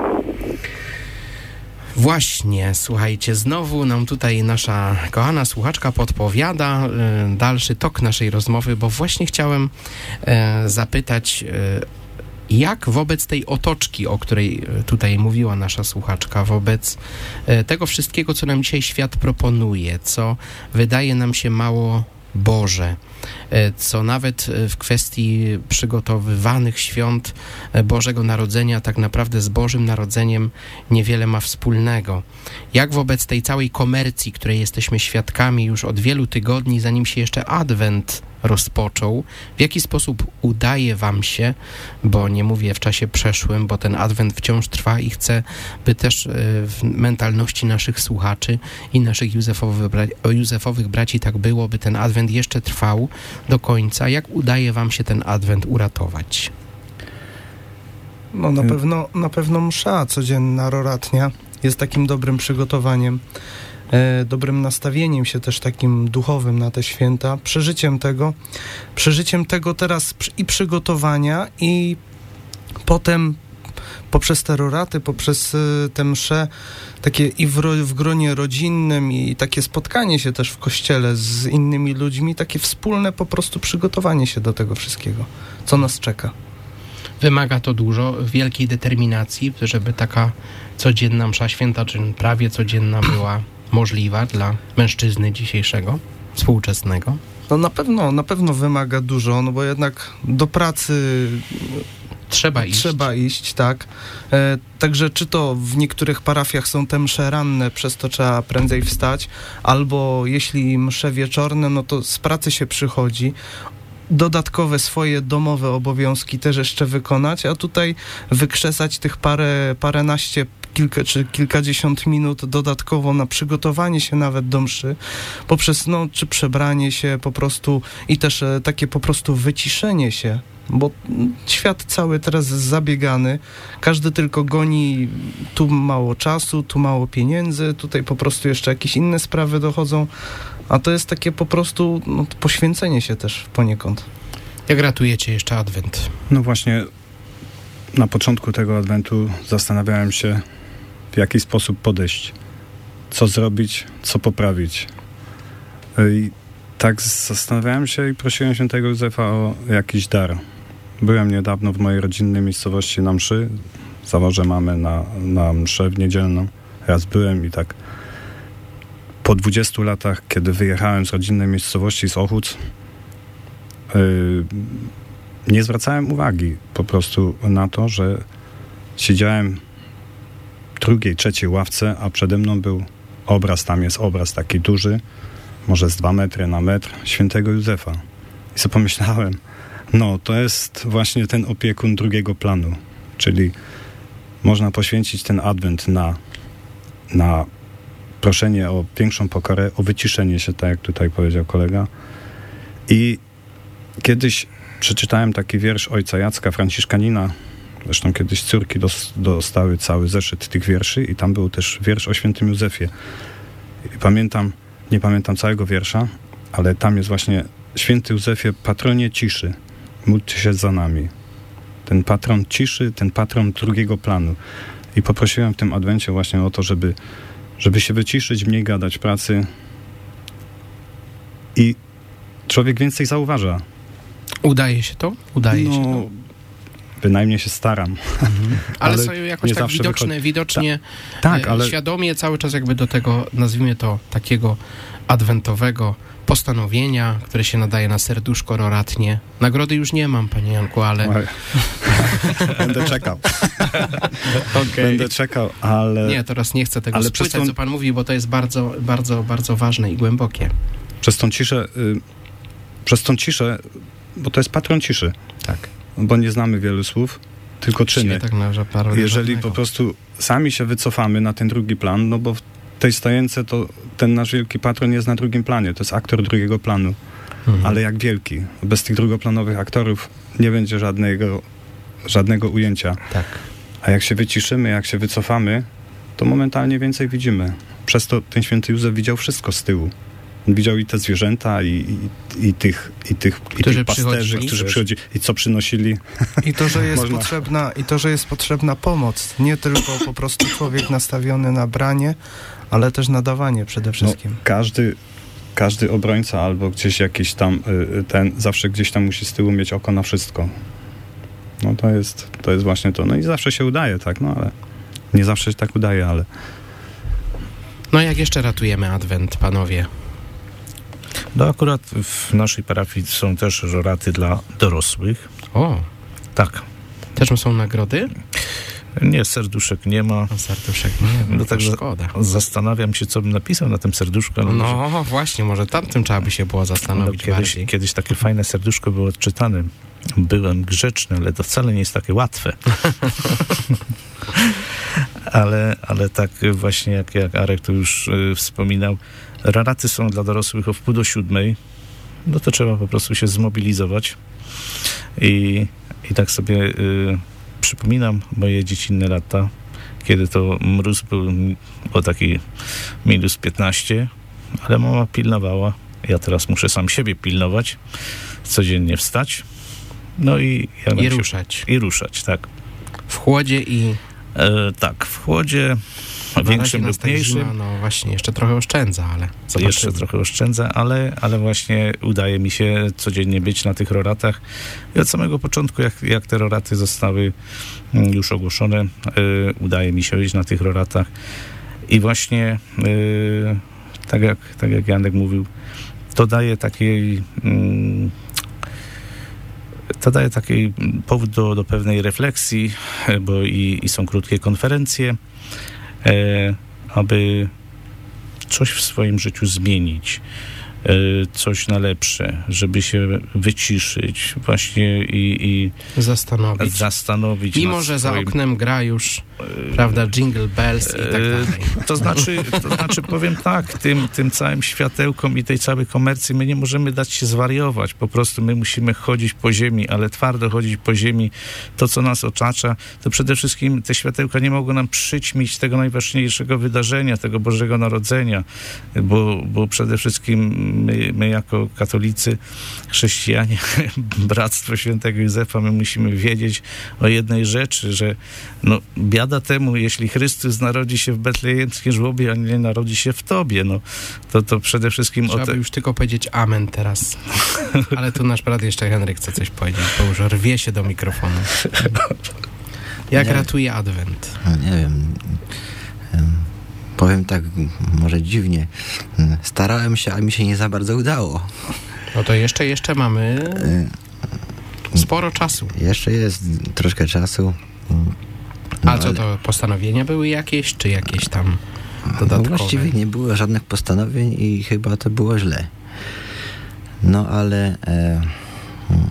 Właśnie, słuchajcie, znowu nam tutaj nasza kochana słuchaczka podpowiada y, dalszy tok naszej rozmowy, bo właśnie chciałem y, zapytać, y, jak wobec tej otoczki, o której tutaj mówiła nasza słuchaczka, wobec y, tego wszystkiego, co nam dzisiaj świat proponuje, co wydaje nam się mało Boże, co nawet w kwestii przygotowywanych świąt Bożego Narodzenia tak naprawdę z Bożym Narodzeniem niewiele ma wspólnego. Jak wobec tej całej komercji, której jesteśmy świadkami już od wielu tygodni, zanim się jeszcze Adwent rozpoczął, w jaki sposób udaje wam się, bo nie mówię w czasie przeszłym, bo ten Adwent wciąż trwa i chcę, by też w mentalności naszych słuchaczy i naszych Józefowych, bra- Józefowych braci tak było, by ten Adwent jeszcze trwał do końca. Jak udaje wam się ten Adwent uratować? No na pewno, na pewno msza codzienna, roratnia jest takim dobrym przygotowaniem, e, dobrym nastawieniem się też takim duchowym na te święta, przeżyciem tego, przeżyciem tego teraz i przygotowania i potem poprzez te roraty, poprzez y, te msze, takie i w, ro, w gronie rodzinnym i takie spotkanie się też w kościele z innymi ludźmi, takie wspólne po prostu przygotowanie się do tego wszystkiego, co nas czeka. Wymaga to dużo, wielkiej determinacji, żeby taka codzienna msza święta, czy prawie codzienna była możliwa dla mężczyzny dzisiejszego, współczesnego. No na pewno, na pewno wymaga dużo, no bo jednak do pracy Trzeba iść. Trzeba iść, tak. E, także czy to w niektórych parafiach są te msze ranne, przez to trzeba prędzej wstać, albo jeśli msze wieczorne, no to z pracy się przychodzi. Dodatkowe swoje domowe obowiązki też jeszcze wykonać, a tutaj wykrzesać tych parę, paręnaście, kilka czy kilkadziesiąt minut dodatkowo na przygotowanie się nawet do mszy, poprzez no, czy przebranie się po prostu i też e, takie po prostu wyciszenie się, bo świat cały teraz jest zabiegany, każdy tylko goni, tu mało czasu, tu mało pieniędzy, tutaj po prostu jeszcze jakieś inne sprawy dochodzą, a to jest takie po prostu no, poświęcenie się też poniekąd. Jak ratujecie jeszcze Adwent? No właśnie, na początku tego Adwentu zastanawiałem się, w jaki sposób podejść, co zrobić, co poprawić. I tak zastanawiałem się i prosiłem świętego Józefa o jakiś dar. Byłem niedawno w mojej rodzinnej miejscowości na mszy, w zaworze mamy na, na mszę w niedzielną. Raz byłem i tak po dwudziestu latach, kiedy wyjechałem z rodzinnej miejscowości z Ochódz, yy, nie zwracałem uwagi po prostu na to, że siedziałem w drugiej, trzeciej ławce, a przede mną był obraz, tam jest obraz taki duży, może z dwa metry na metr, świętego Józefa. I sobie pomyślałem, no to jest właśnie ten opiekun drugiego planu, czyli można poświęcić ten Adwent na, na proszenie o większą pokorę, o wyciszenie się, tak jak tutaj powiedział kolega. I kiedyś przeczytałem taki wiersz ojca Jacka, franciszkanina, Zresztą kiedyś córki dos, dostały cały zeszyt tych wierszy i tam był też wiersz o świętym Józefie. I pamiętam, nie pamiętam całego wiersza, ale tam jest właśnie: święty Józefie, patronie ciszy, módlcie się za nami. Ten patron ciszy, ten patron drugiego planu. I poprosiłem w tym adwencie właśnie o to, żeby, żeby się wyciszyć, mniej gadać pracy. I człowiek więcej zauważa. Udaje się to? Udaje no, się to? Bynajmniej się staram. Mhm. Ale, ale są jakoś tak widoczne, wychodzi... widocznie, Ta, tak, ale... świadomie cały czas jakby do tego, nazwijmy to, takiego adwentowego postanowienia, które się nadaje na serduszko roratnie. Nagrody już nie mam, panie Janku, ale... Będę czekał. Okay. Będę czekał, ale... Nie, teraz nie chcę tego ale spłycać, tą... co pan mówi, bo to jest bardzo, bardzo, bardzo ważne i głębokie. Przez tą ciszę, y, przez tą ciszę, bo to jest patron ciszy. Tak. Bo nie znamy wielu słów, tylko czyny. Tak, no, że jeżeli po prostu sami się wycofamy na ten drugi plan, no bo w tej stajence to ten nasz wielki patron jest na drugim planie, to jest aktor drugiego planu. Mhm. Ale jak wielki. Bez tych drugoplanowych aktorów nie będzie żadnego, żadnego ujęcia. Tak. A jak się wyciszymy, jak się wycofamy, to momentalnie więcej widzimy. Przez to ten święty Józef widział wszystko z tyłu. On widział i te zwierzęta, i, i, i tych, i tych, i tych pasterzy, którzy przychodzili, i co przynosili. I to, że jest potrzebna, i to, że jest potrzebna pomoc. Nie tylko po prostu człowiek nastawiony na branie, ale też na dawanie przede wszystkim. No, każdy, każdy obrońca albo gdzieś jakiś tam ten, zawsze gdzieś tam musi z tyłu mieć oko na wszystko. No to jest, to jest właśnie to. No i zawsze się udaje, tak, no ale nie zawsze się tak udaje, ale... No jak jeszcze ratujemy Adwent, panowie? No akurat w naszej parafii są też roraty dla dorosłych. O! Tak. Też są nagrody? Nie, serduszek nie ma. No, serduszek nie ma, no tak szkoda. Zastanawiam się, co bym napisał na tym serduszku. No może... właśnie, może tamtym trzeba by się było zastanowić no, kiedyś, kiedyś takie fajne serduszko było odczytane. Byłem grzeczny, ale to wcale nie jest takie łatwe. ale, ale tak właśnie jak, jak Arek tu już y, wspominał, roraty są dla dorosłych o wpół do siódmej. No to trzeba po prostu się zmobilizować. I, i tak sobie y, przypominam moje dziecinne lata, kiedy to mróz był o taki minus piętnaście, ale mama pilnowała. Ja teraz muszę sam siebie pilnować, codziennie wstać. No i... I się, ruszać. I ruszać, tak. W chłodzie i... E, tak, w chłodzie, większym lub mniejszym. No właśnie, jeszcze trochę oszczędza, ale zobaczymy. Jeszcze trochę oszczędza, ale, ale właśnie udaje mi się codziennie być na tych roratach. I od samego początku, jak, jak te roraty zostały już ogłoszone, e, udaje mi się być na tych roratach. I właśnie, e, tak, jak, tak jak Janek mówił, to daje takiej... Mm, To daje taki powód do, do pewnej refleksji, bo i, i są krótkie konferencje, e, aby coś w swoim życiu zmienić, e, coś na lepsze, żeby się wyciszyć właśnie i, i zastanowić. zastanowić Mimo, że swoim... za oknem gra już, e, prawda, jingle bells i tak dalej. E, to znaczy, to znaczy powiem tak, tym, tym całym światełkom i tej całej komercji my nie możemy dać się zwariować. Po prostu my musimy chodzić po ziemi, ale twardo chodzić po ziemi. To, co nas otacza, to przede wszystkim te światełka nie mogą nam przyćmić tego najważniejszego wydarzenia, tego Bożego Narodzenia, bo, bo przede wszystkim my, my jako katolicy, chrześcijanie, Bractwo Świętego Józefa, my musimy wiedzieć o jednej rzeczy, że no, biada temu, jeśli Chrystus narodzi się w betlejemskiej żłobie, a nie narodzi się w tobie. No, to, to przede wszystkim... Trzeba o te... by już tylko powiedzieć amen teraz. Ale tu nasz brat jeszcze Henryk chce coś powiedzieć, bo już rwie się do mikrofonu. Jak nie ratuje Adwent? No, nie wiem. Powiem tak, może dziwnie. Starałem się, a mi się nie za bardzo udało. No to jeszcze, jeszcze mamy sporo czasu. Jeszcze jest troszkę czasu. No, a co, to postanowienia były jakieś, czy jakieś tam dodatkowe? No właściwie nie było żadnych postanowień i chyba to było źle. No ale e, hmm,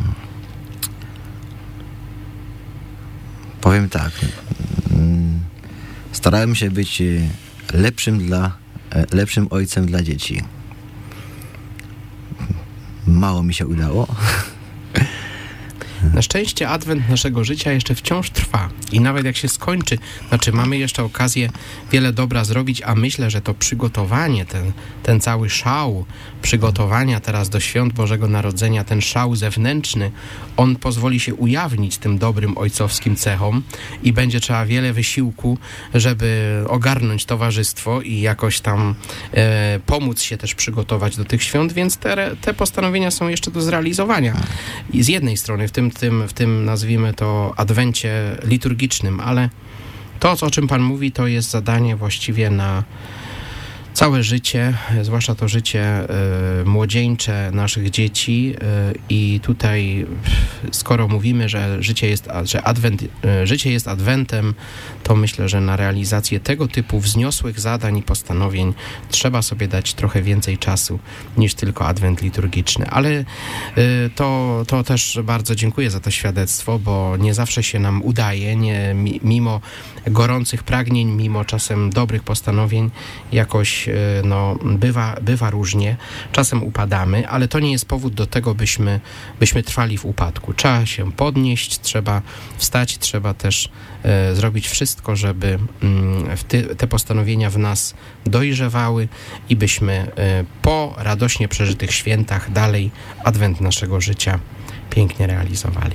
powiem tak. Hmm, starałem się być lepszym dla lepszym ojcem dla dzieci. Mało mi się udało. Na szczęście adwent naszego życia jeszcze wciąż trwa i nawet jak się skończy, znaczy mamy jeszcze okazję wiele dobra zrobić, a myślę, że to przygotowanie, ten, ten cały szał przygotowania teraz do świąt Bożego Narodzenia, ten szał zewnętrzny, on pozwoli się ujawnić tym dobrym ojcowskim cechom i będzie trzeba wiele wysiłku, żeby ogarnąć towarzystwo i jakoś tam e, pomóc się też przygotować do tych świąt, więc te, te postanowienia są jeszcze do zrealizowania. I z jednej strony w tym, tym, w tym nazwijmy to adwencie liturgicznym, ale to, o czym Pan mówi, to jest zadanie właściwie na całe życie, zwłaszcza to życie y, młodzieńcze naszych dzieci y, i tutaj skoro mówimy, że życie jest, że adwent, y, życie jest adwentem, to myślę, że na realizację tego typu wzniosłych zadań i postanowień trzeba sobie dać trochę więcej czasu niż tylko adwent liturgiczny. Ale y, to, to też bardzo dziękuję za to świadectwo, bo nie zawsze się nam udaje, nie, mimo gorących pragnień, mimo czasem dobrych postanowień, jakoś no, bywa, bywa różnie, czasem upadamy, ale to nie jest powód do tego, byśmy, byśmy trwali w upadku. Trzeba się podnieść, trzeba wstać, trzeba też e, zrobić wszystko, żeby mm, w ty, te postanowienia w nas dojrzewały i byśmy e, po radośnie przeżytych świętach dalej adwent naszego życia pięknie realizowali.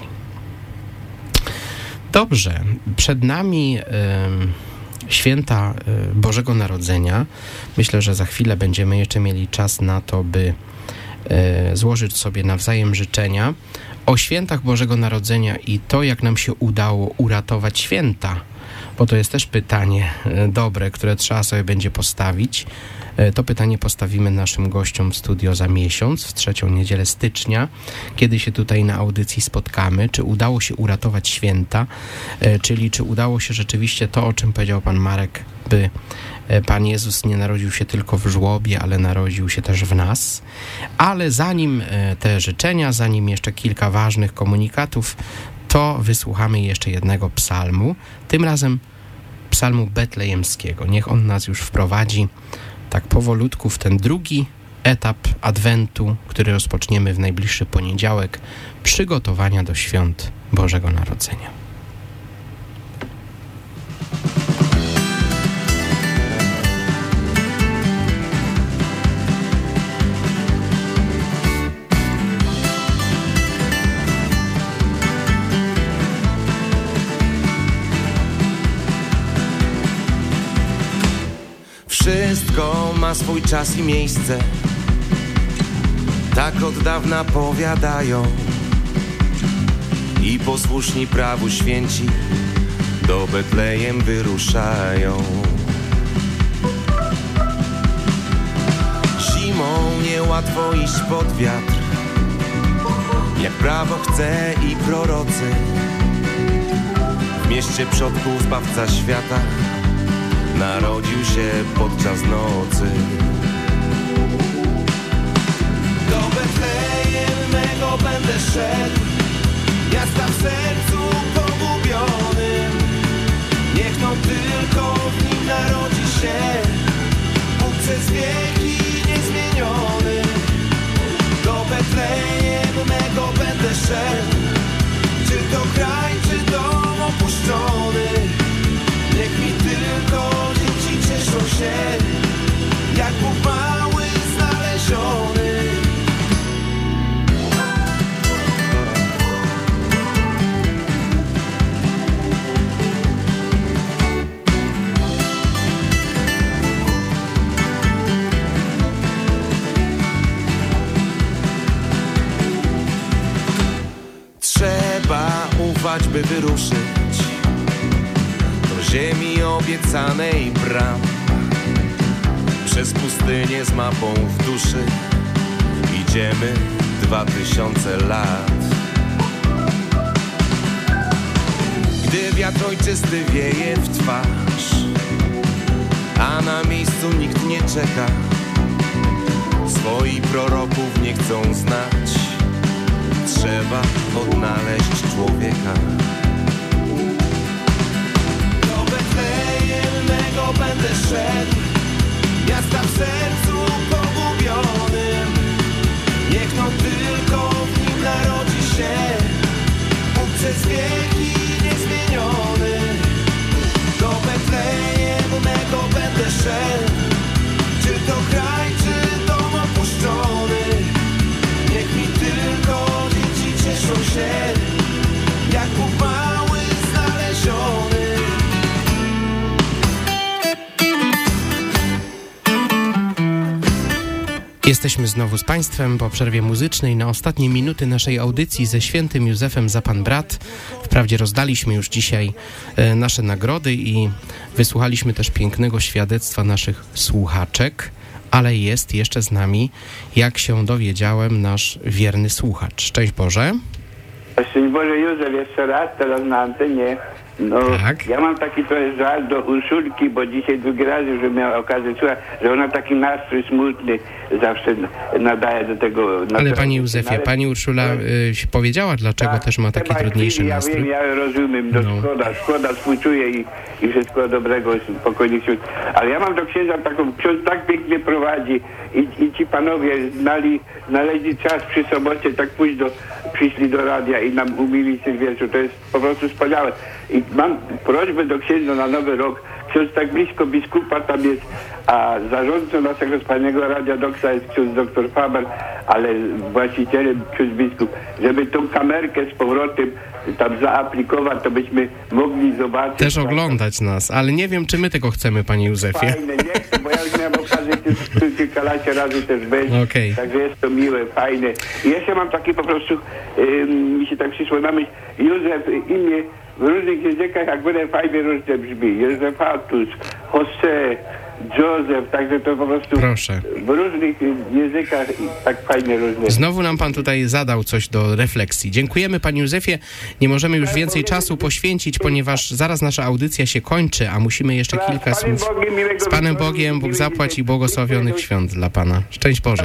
Dobrze, przed nami y, święta y, Bożego Narodzenia. Myślę, że za chwilę będziemy jeszcze mieli czas na to, by y, złożyć sobie nawzajem życzenia. O świętach Bożego Narodzenia i to, jak nam się udało uratować święta, bo to jest też pytanie y, dobre, które trzeba sobie będzie postawić. To pytanie postawimy naszym gościom w studio za miesiąc, w trzecią niedzielę stycznia, kiedy się tutaj na audycji spotkamy. Czy udało się uratować święta, czyli czy udało się rzeczywiście to, o czym powiedział Pan Marek, by Pan Jezus nie narodził się tylko w żłobie, ale narodził się też w nas. Ale zanim te życzenia, zanim jeszcze kilka ważnych komunikatów, to wysłuchamy jeszcze jednego psalmu, tym razem psalmu betlejemskiego. Niech on nas już wprowadzi tak powolutku w ten drugi etap adwentu, który rozpoczniemy w najbliższy poniedziałek, przygotowania do świąt Bożego Narodzenia. Wszystko ma swój czas i miejsce, tak od dawna powiadają. I posłuszni prawu święci do Betlejem wyruszają. Zimą niełatwo iść pod wiatr, jak prawo chce i prorocy. W mieście przodków Zbawca świata narodził się podczas nocy. Do Betlejem mego będę szedł, miasta w sercu pogubionym. Niech no tylko w nim narodzi się Bóg przez wieki niezmieniony. Do Betlejem mego będę szedł, czy to kraj, czy dom opuszczony. Niech mi tylko dzieci cieszą się, jak Bóg mały znaleziony. Trzeba ufać, by wyruszyć do ziemi obiecanej bram. Przez pustynię z mapą w duszy idziemy dwa tysiące lat. Gdy wiatr ojczysty wieje w twarz, a na miejscu nikt nie czeka, swoich proroków nie chcą znać, trzeba odnaleźć człowieka. Do Betlejem mego będę szedł, miasta w sercu pogubionym. Niech no tylko w nim narodzi się przez wieki niezmieniony. Do Betlejemu mego będę szedł, czy to kraj, czy dom opuszczony. Niech mi tylko dzieci cieszą się, jak Bóg mały znaleziony. Jesteśmy znowu z Państwem po przerwie muzycznej na ostatnie minuty naszej audycji ze Świętym Józefem za Pan Brat. Wprawdzie rozdaliśmy już dzisiaj e, nasze nagrody i wysłuchaliśmy też pięknego świadectwa naszych słuchaczek, ale jest jeszcze z nami, jak się dowiedziałem, nasz wierny słuchacz. Szczęść Boże. Szczęść Boże, Józef, jeszcze raz teraz na antenie. No, tak. Ja mam taki trochę żal do Urszulki, bo dzisiaj drugi raz już miałem okazję słuchać, że ona taki nastrój smutny zawsze nadaje do tego. Ale Panie Józefie, ale... Pani Urszula y, powiedziała, dlaczego tak, też ma taki trudniejszy ja nastrój. Ja wiem, ja rozumiem, no, no. szkoda, szkoda, współczuję i, i wszystkiego dobrego, spokojnych świąt. Ale ja mam do księdza taką, ksiądz tak pięknie prowadzi i, i ci panowie znali, znaleźli czas przy sobocie, tak pójść do, przyszli do radia i nam umili tych wierszów. To jest po prostu wspaniałe. I mam prośbę do księdza na Nowy Rok. Ksiądz tak blisko biskupa tam jest, a zarządcą naszego wspaniałego Radia Doksa jest ksiądz doktor Faber, ale właścicielem ksiądz biskup. Żeby tą kamerkę z powrotem tam zaaplikować, to byśmy mogli zobaczyć. Też oglądać nas, ale nie wiem, czy my tego chcemy, Panie Józefie. Fajne, nie chcę, bo ja już miałem okazję tu kilkanaście razy też być, okay. Także jest to miłe, fajne. I jeszcze mam taki po prostu, yy, mi się tak przyszło na myśl, Józef, imię w różnych językach, jak będę fajnie różnie brzmi. Józefatus, Jose, Józef, także to po prostu Proszę. W różnych językach tak fajnie różnie. Znowu nam Pan tutaj zadał coś do refleksji. Dziękujemy Panie Józefie. Nie możemy już więcej czasu poświęcić, ponieważ zaraz nasza audycja się kończy, a musimy jeszcze kilka słów. Z Panem Bogiem, Bóg zapłać i błogosławionych świąt dla Pana. Szczęść Boże.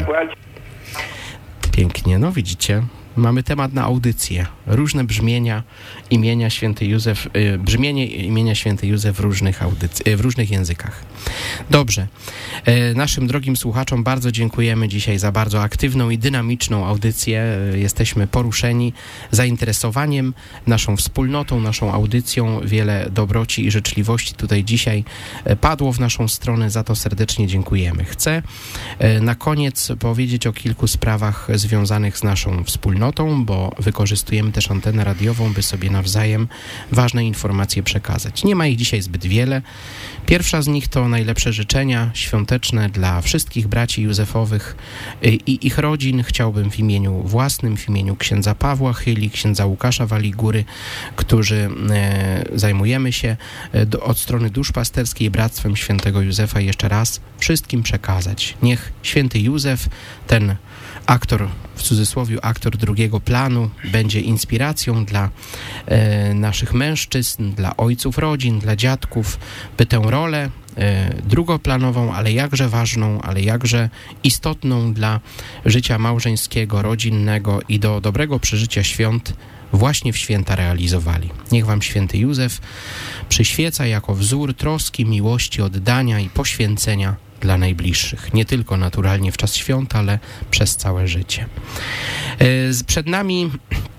Pięknie, no widzicie. Mamy temat na audycję. Różne brzmienia imienia Święty Józef, y, brzmienie imienia Święty Józef w różnych, audyc- w różnych językach. Dobrze. Y, naszym drogim słuchaczom bardzo dziękujemy dzisiaj za bardzo aktywną i dynamiczną audycję. Y, jesteśmy poruszeni zainteresowaniem naszą wspólnotą, naszą audycją. Wiele dobroci i życzliwości tutaj dzisiaj y, padło w naszą stronę. Za to serdecznie dziękujemy. Chcę y, na koniec powiedzieć o kilku sprawach związanych z naszą wspólnotą, bo wykorzystujemy też antenę radiową, by sobie nawzajem ważne informacje przekazać. Nie ma ich dzisiaj zbyt wiele. Pierwsza z nich to najlepsze życzenia świąteczne dla wszystkich braci Józefowych i ich rodzin. Chciałbym w imieniu własnym, w imieniu księdza Pawła Chyli, księdza Łukasza Waligury, którzy e, zajmujemy się e, do, od strony duszpasterskiej Bractwem Świętego Józefa jeszcze raz wszystkim przekazać. Niech Święty Józef, ten aktor, w cudzysłowie aktor drugiego planu, będzie inspiracją dla e, naszych mężczyzn, dla ojców rodzin, dla dziadków, by tę rolę e, drugoplanową, ale jakże ważną, ale jakże istotną dla życia małżeńskiego, rodzinnego i do dobrego przeżycia świąt właśnie w święta realizowali. Niech Wam Święty Józef przyświeca jako wzór troski, miłości, oddania i poświęcenia dla najbliższych. Nie tylko naturalnie w czas świąt, ale przez całe życie. Przed nami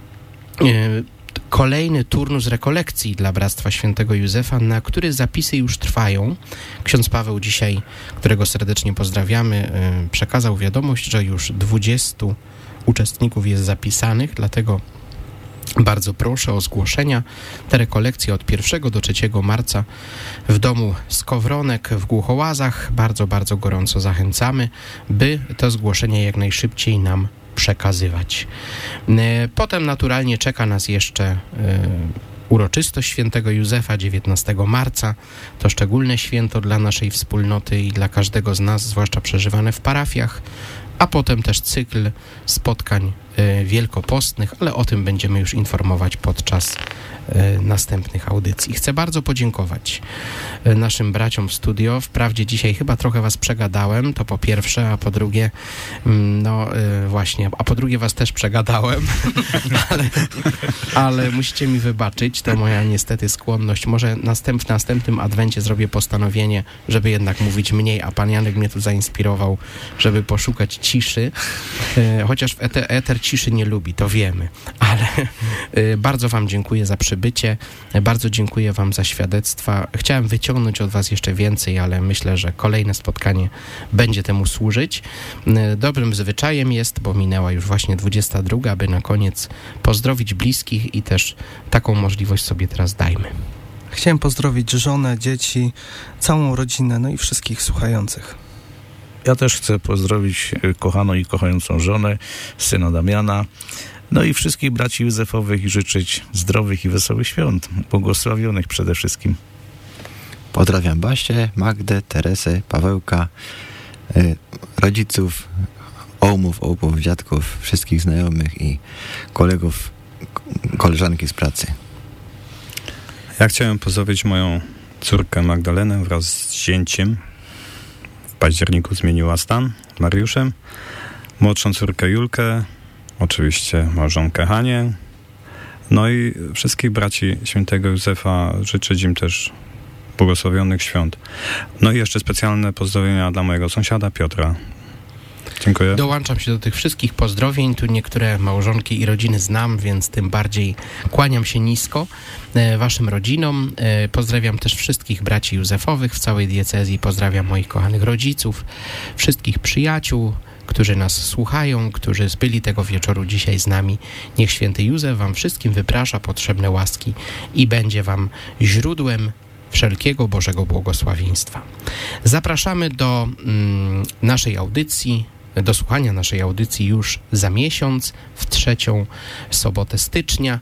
kolejny turnus rekolekcji dla Bractwa Świętego Józefa, na który zapisy już trwają. Ksiądz Paweł dzisiaj, którego serdecznie pozdrawiamy, przekazał wiadomość, że już dwudziestu uczestników jest zapisanych, dlatego bardzo proszę o zgłoszenia. Te rekolekcje od pierwszego do trzeciego marca w domu Skowronek w Głuchołazach. Bardzo, bardzo gorąco zachęcamy, by to zgłoszenie jak najszybciej nam przekazywać. Potem naturalnie czeka nas jeszcze uroczystość Świętego Józefa dziewiętnastego marca. To szczególne święto dla naszej wspólnoty i dla każdego z nas, zwłaszcza przeżywane w parafiach. A potem też cykl spotkań wielkopostnych, ale o tym będziemy już informować podczas następnych audycji. Chcę bardzo podziękować naszym braciom w studio. Wprawdzie dzisiaj chyba trochę was przegadałem, to po pierwsze, a po drugie, no właśnie, a po drugie was też przegadałem, ale, ale musicie mi wybaczyć, to moja niestety skłonność. Może następ, w następnym adwencie zrobię postanowienie, żeby jednak mówić mniej, a pan Janek mnie tu zainspirował, żeby poszukać ciszy, chociaż w eter, eter ciszy nie lubi, to wiemy, ale bardzo wam dziękuję za przybycie, bardzo dziękuję wam za świadectwa. Chciałem wyciągnąć od was jeszcze więcej, ale myślę, że kolejne spotkanie będzie temu służyć. Dobrym zwyczajem jest, bo minęła już właśnie dwudziesta druga, aby na koniec pozdrowić bliskich i też taką możliwość sobie teraz dajmy. Chciałem pozdrowić żonę, dzieci, całą rodzinę, no i wszystkich słuchających. Ja też chcę pozdrowić kochaną i kochającą żonę, syna Damiana, no i wszystkich braci Józefowych i życzyć zdrowych i wesołych świąt, błogosławionych przede wszystkim. Pozdrawiam Basię, Magdę, Teresę, Pawełka, y, rodziców, ołmów, ołpów, dziadków, wszystkich znajomych i kolegów, koleżanki z pracy. Ja chciałem pozdrowić moją córkę Magdalenę wraz z zięciem. W październiku zmieniła stan, Mariuszem. Młodszą córkę Julkę, oczywiście małżonkę Hanię. No i wszystkich braci świętego Józefa, życzyć im też błogosławionych świąt. No i jeszcze specjalne pozdrowienia dla mojego sąsiada Piotra. Dziękuję. Dołączam się do tych wszystkich pozdrowień. Tu niektóre małżonki i rodziny znam, więc tym bardziej kłaniam się nisko e, waszym rodzinom. E, pozdrawiam też wszystkich braci Józefowych w całej diecezji. Pozdrawiam moich kochanych rodziców, wszystkich przyjaciół, którzy nas słuchają, którzy byli tego wieczoru dzisiaj z nami. Niech święty Józef wam wszystkim wyprasza potrzebne łaski i będzie wam źródłem wszelkiego Bożego błogosławieństwa. Zapraszamy do mm, naszej audycji, do słuchania naszej audycji już za miesiąc, w trzecią sobotę stycznia,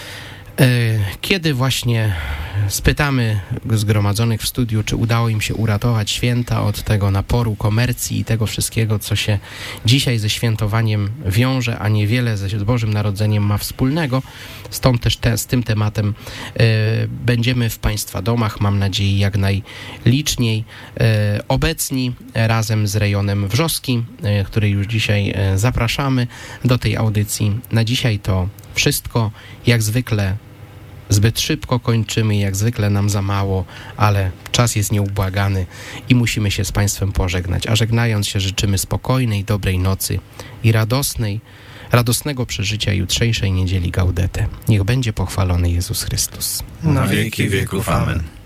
kiedy właśnie spytamy zgromadzonych w studiu, czy udało im się uratować święta od tego naporu komercji i tego wszystkiego, co się dzisiaj ze świętowaniem wiąże, a niewiele ze Bożym Narodzeniem ma wspólnego. Stąd też te, z tym tematem y, będziemy w Państwa domach, mam nadzieję, jak najliczniej y, obecni razem z rejonem Wrzoski, y, który już dzisiaj y, zapraszamy do tej audycji. Na dzisiaj to wszystko. Jak zwykle zbyt szybko kończymy, jak zwykle nam za mało, ale czas jest nieubłagany i musimy się z Państwem pożegnać. A żegnając się życzymy spokojnej, dobrej nocy i radosnej, radosnego przeżycia jutrzejszej niedzieli Gaudete. Niech będzie pochwalony Jezus Chrystus. Na wieki wieków. Amen.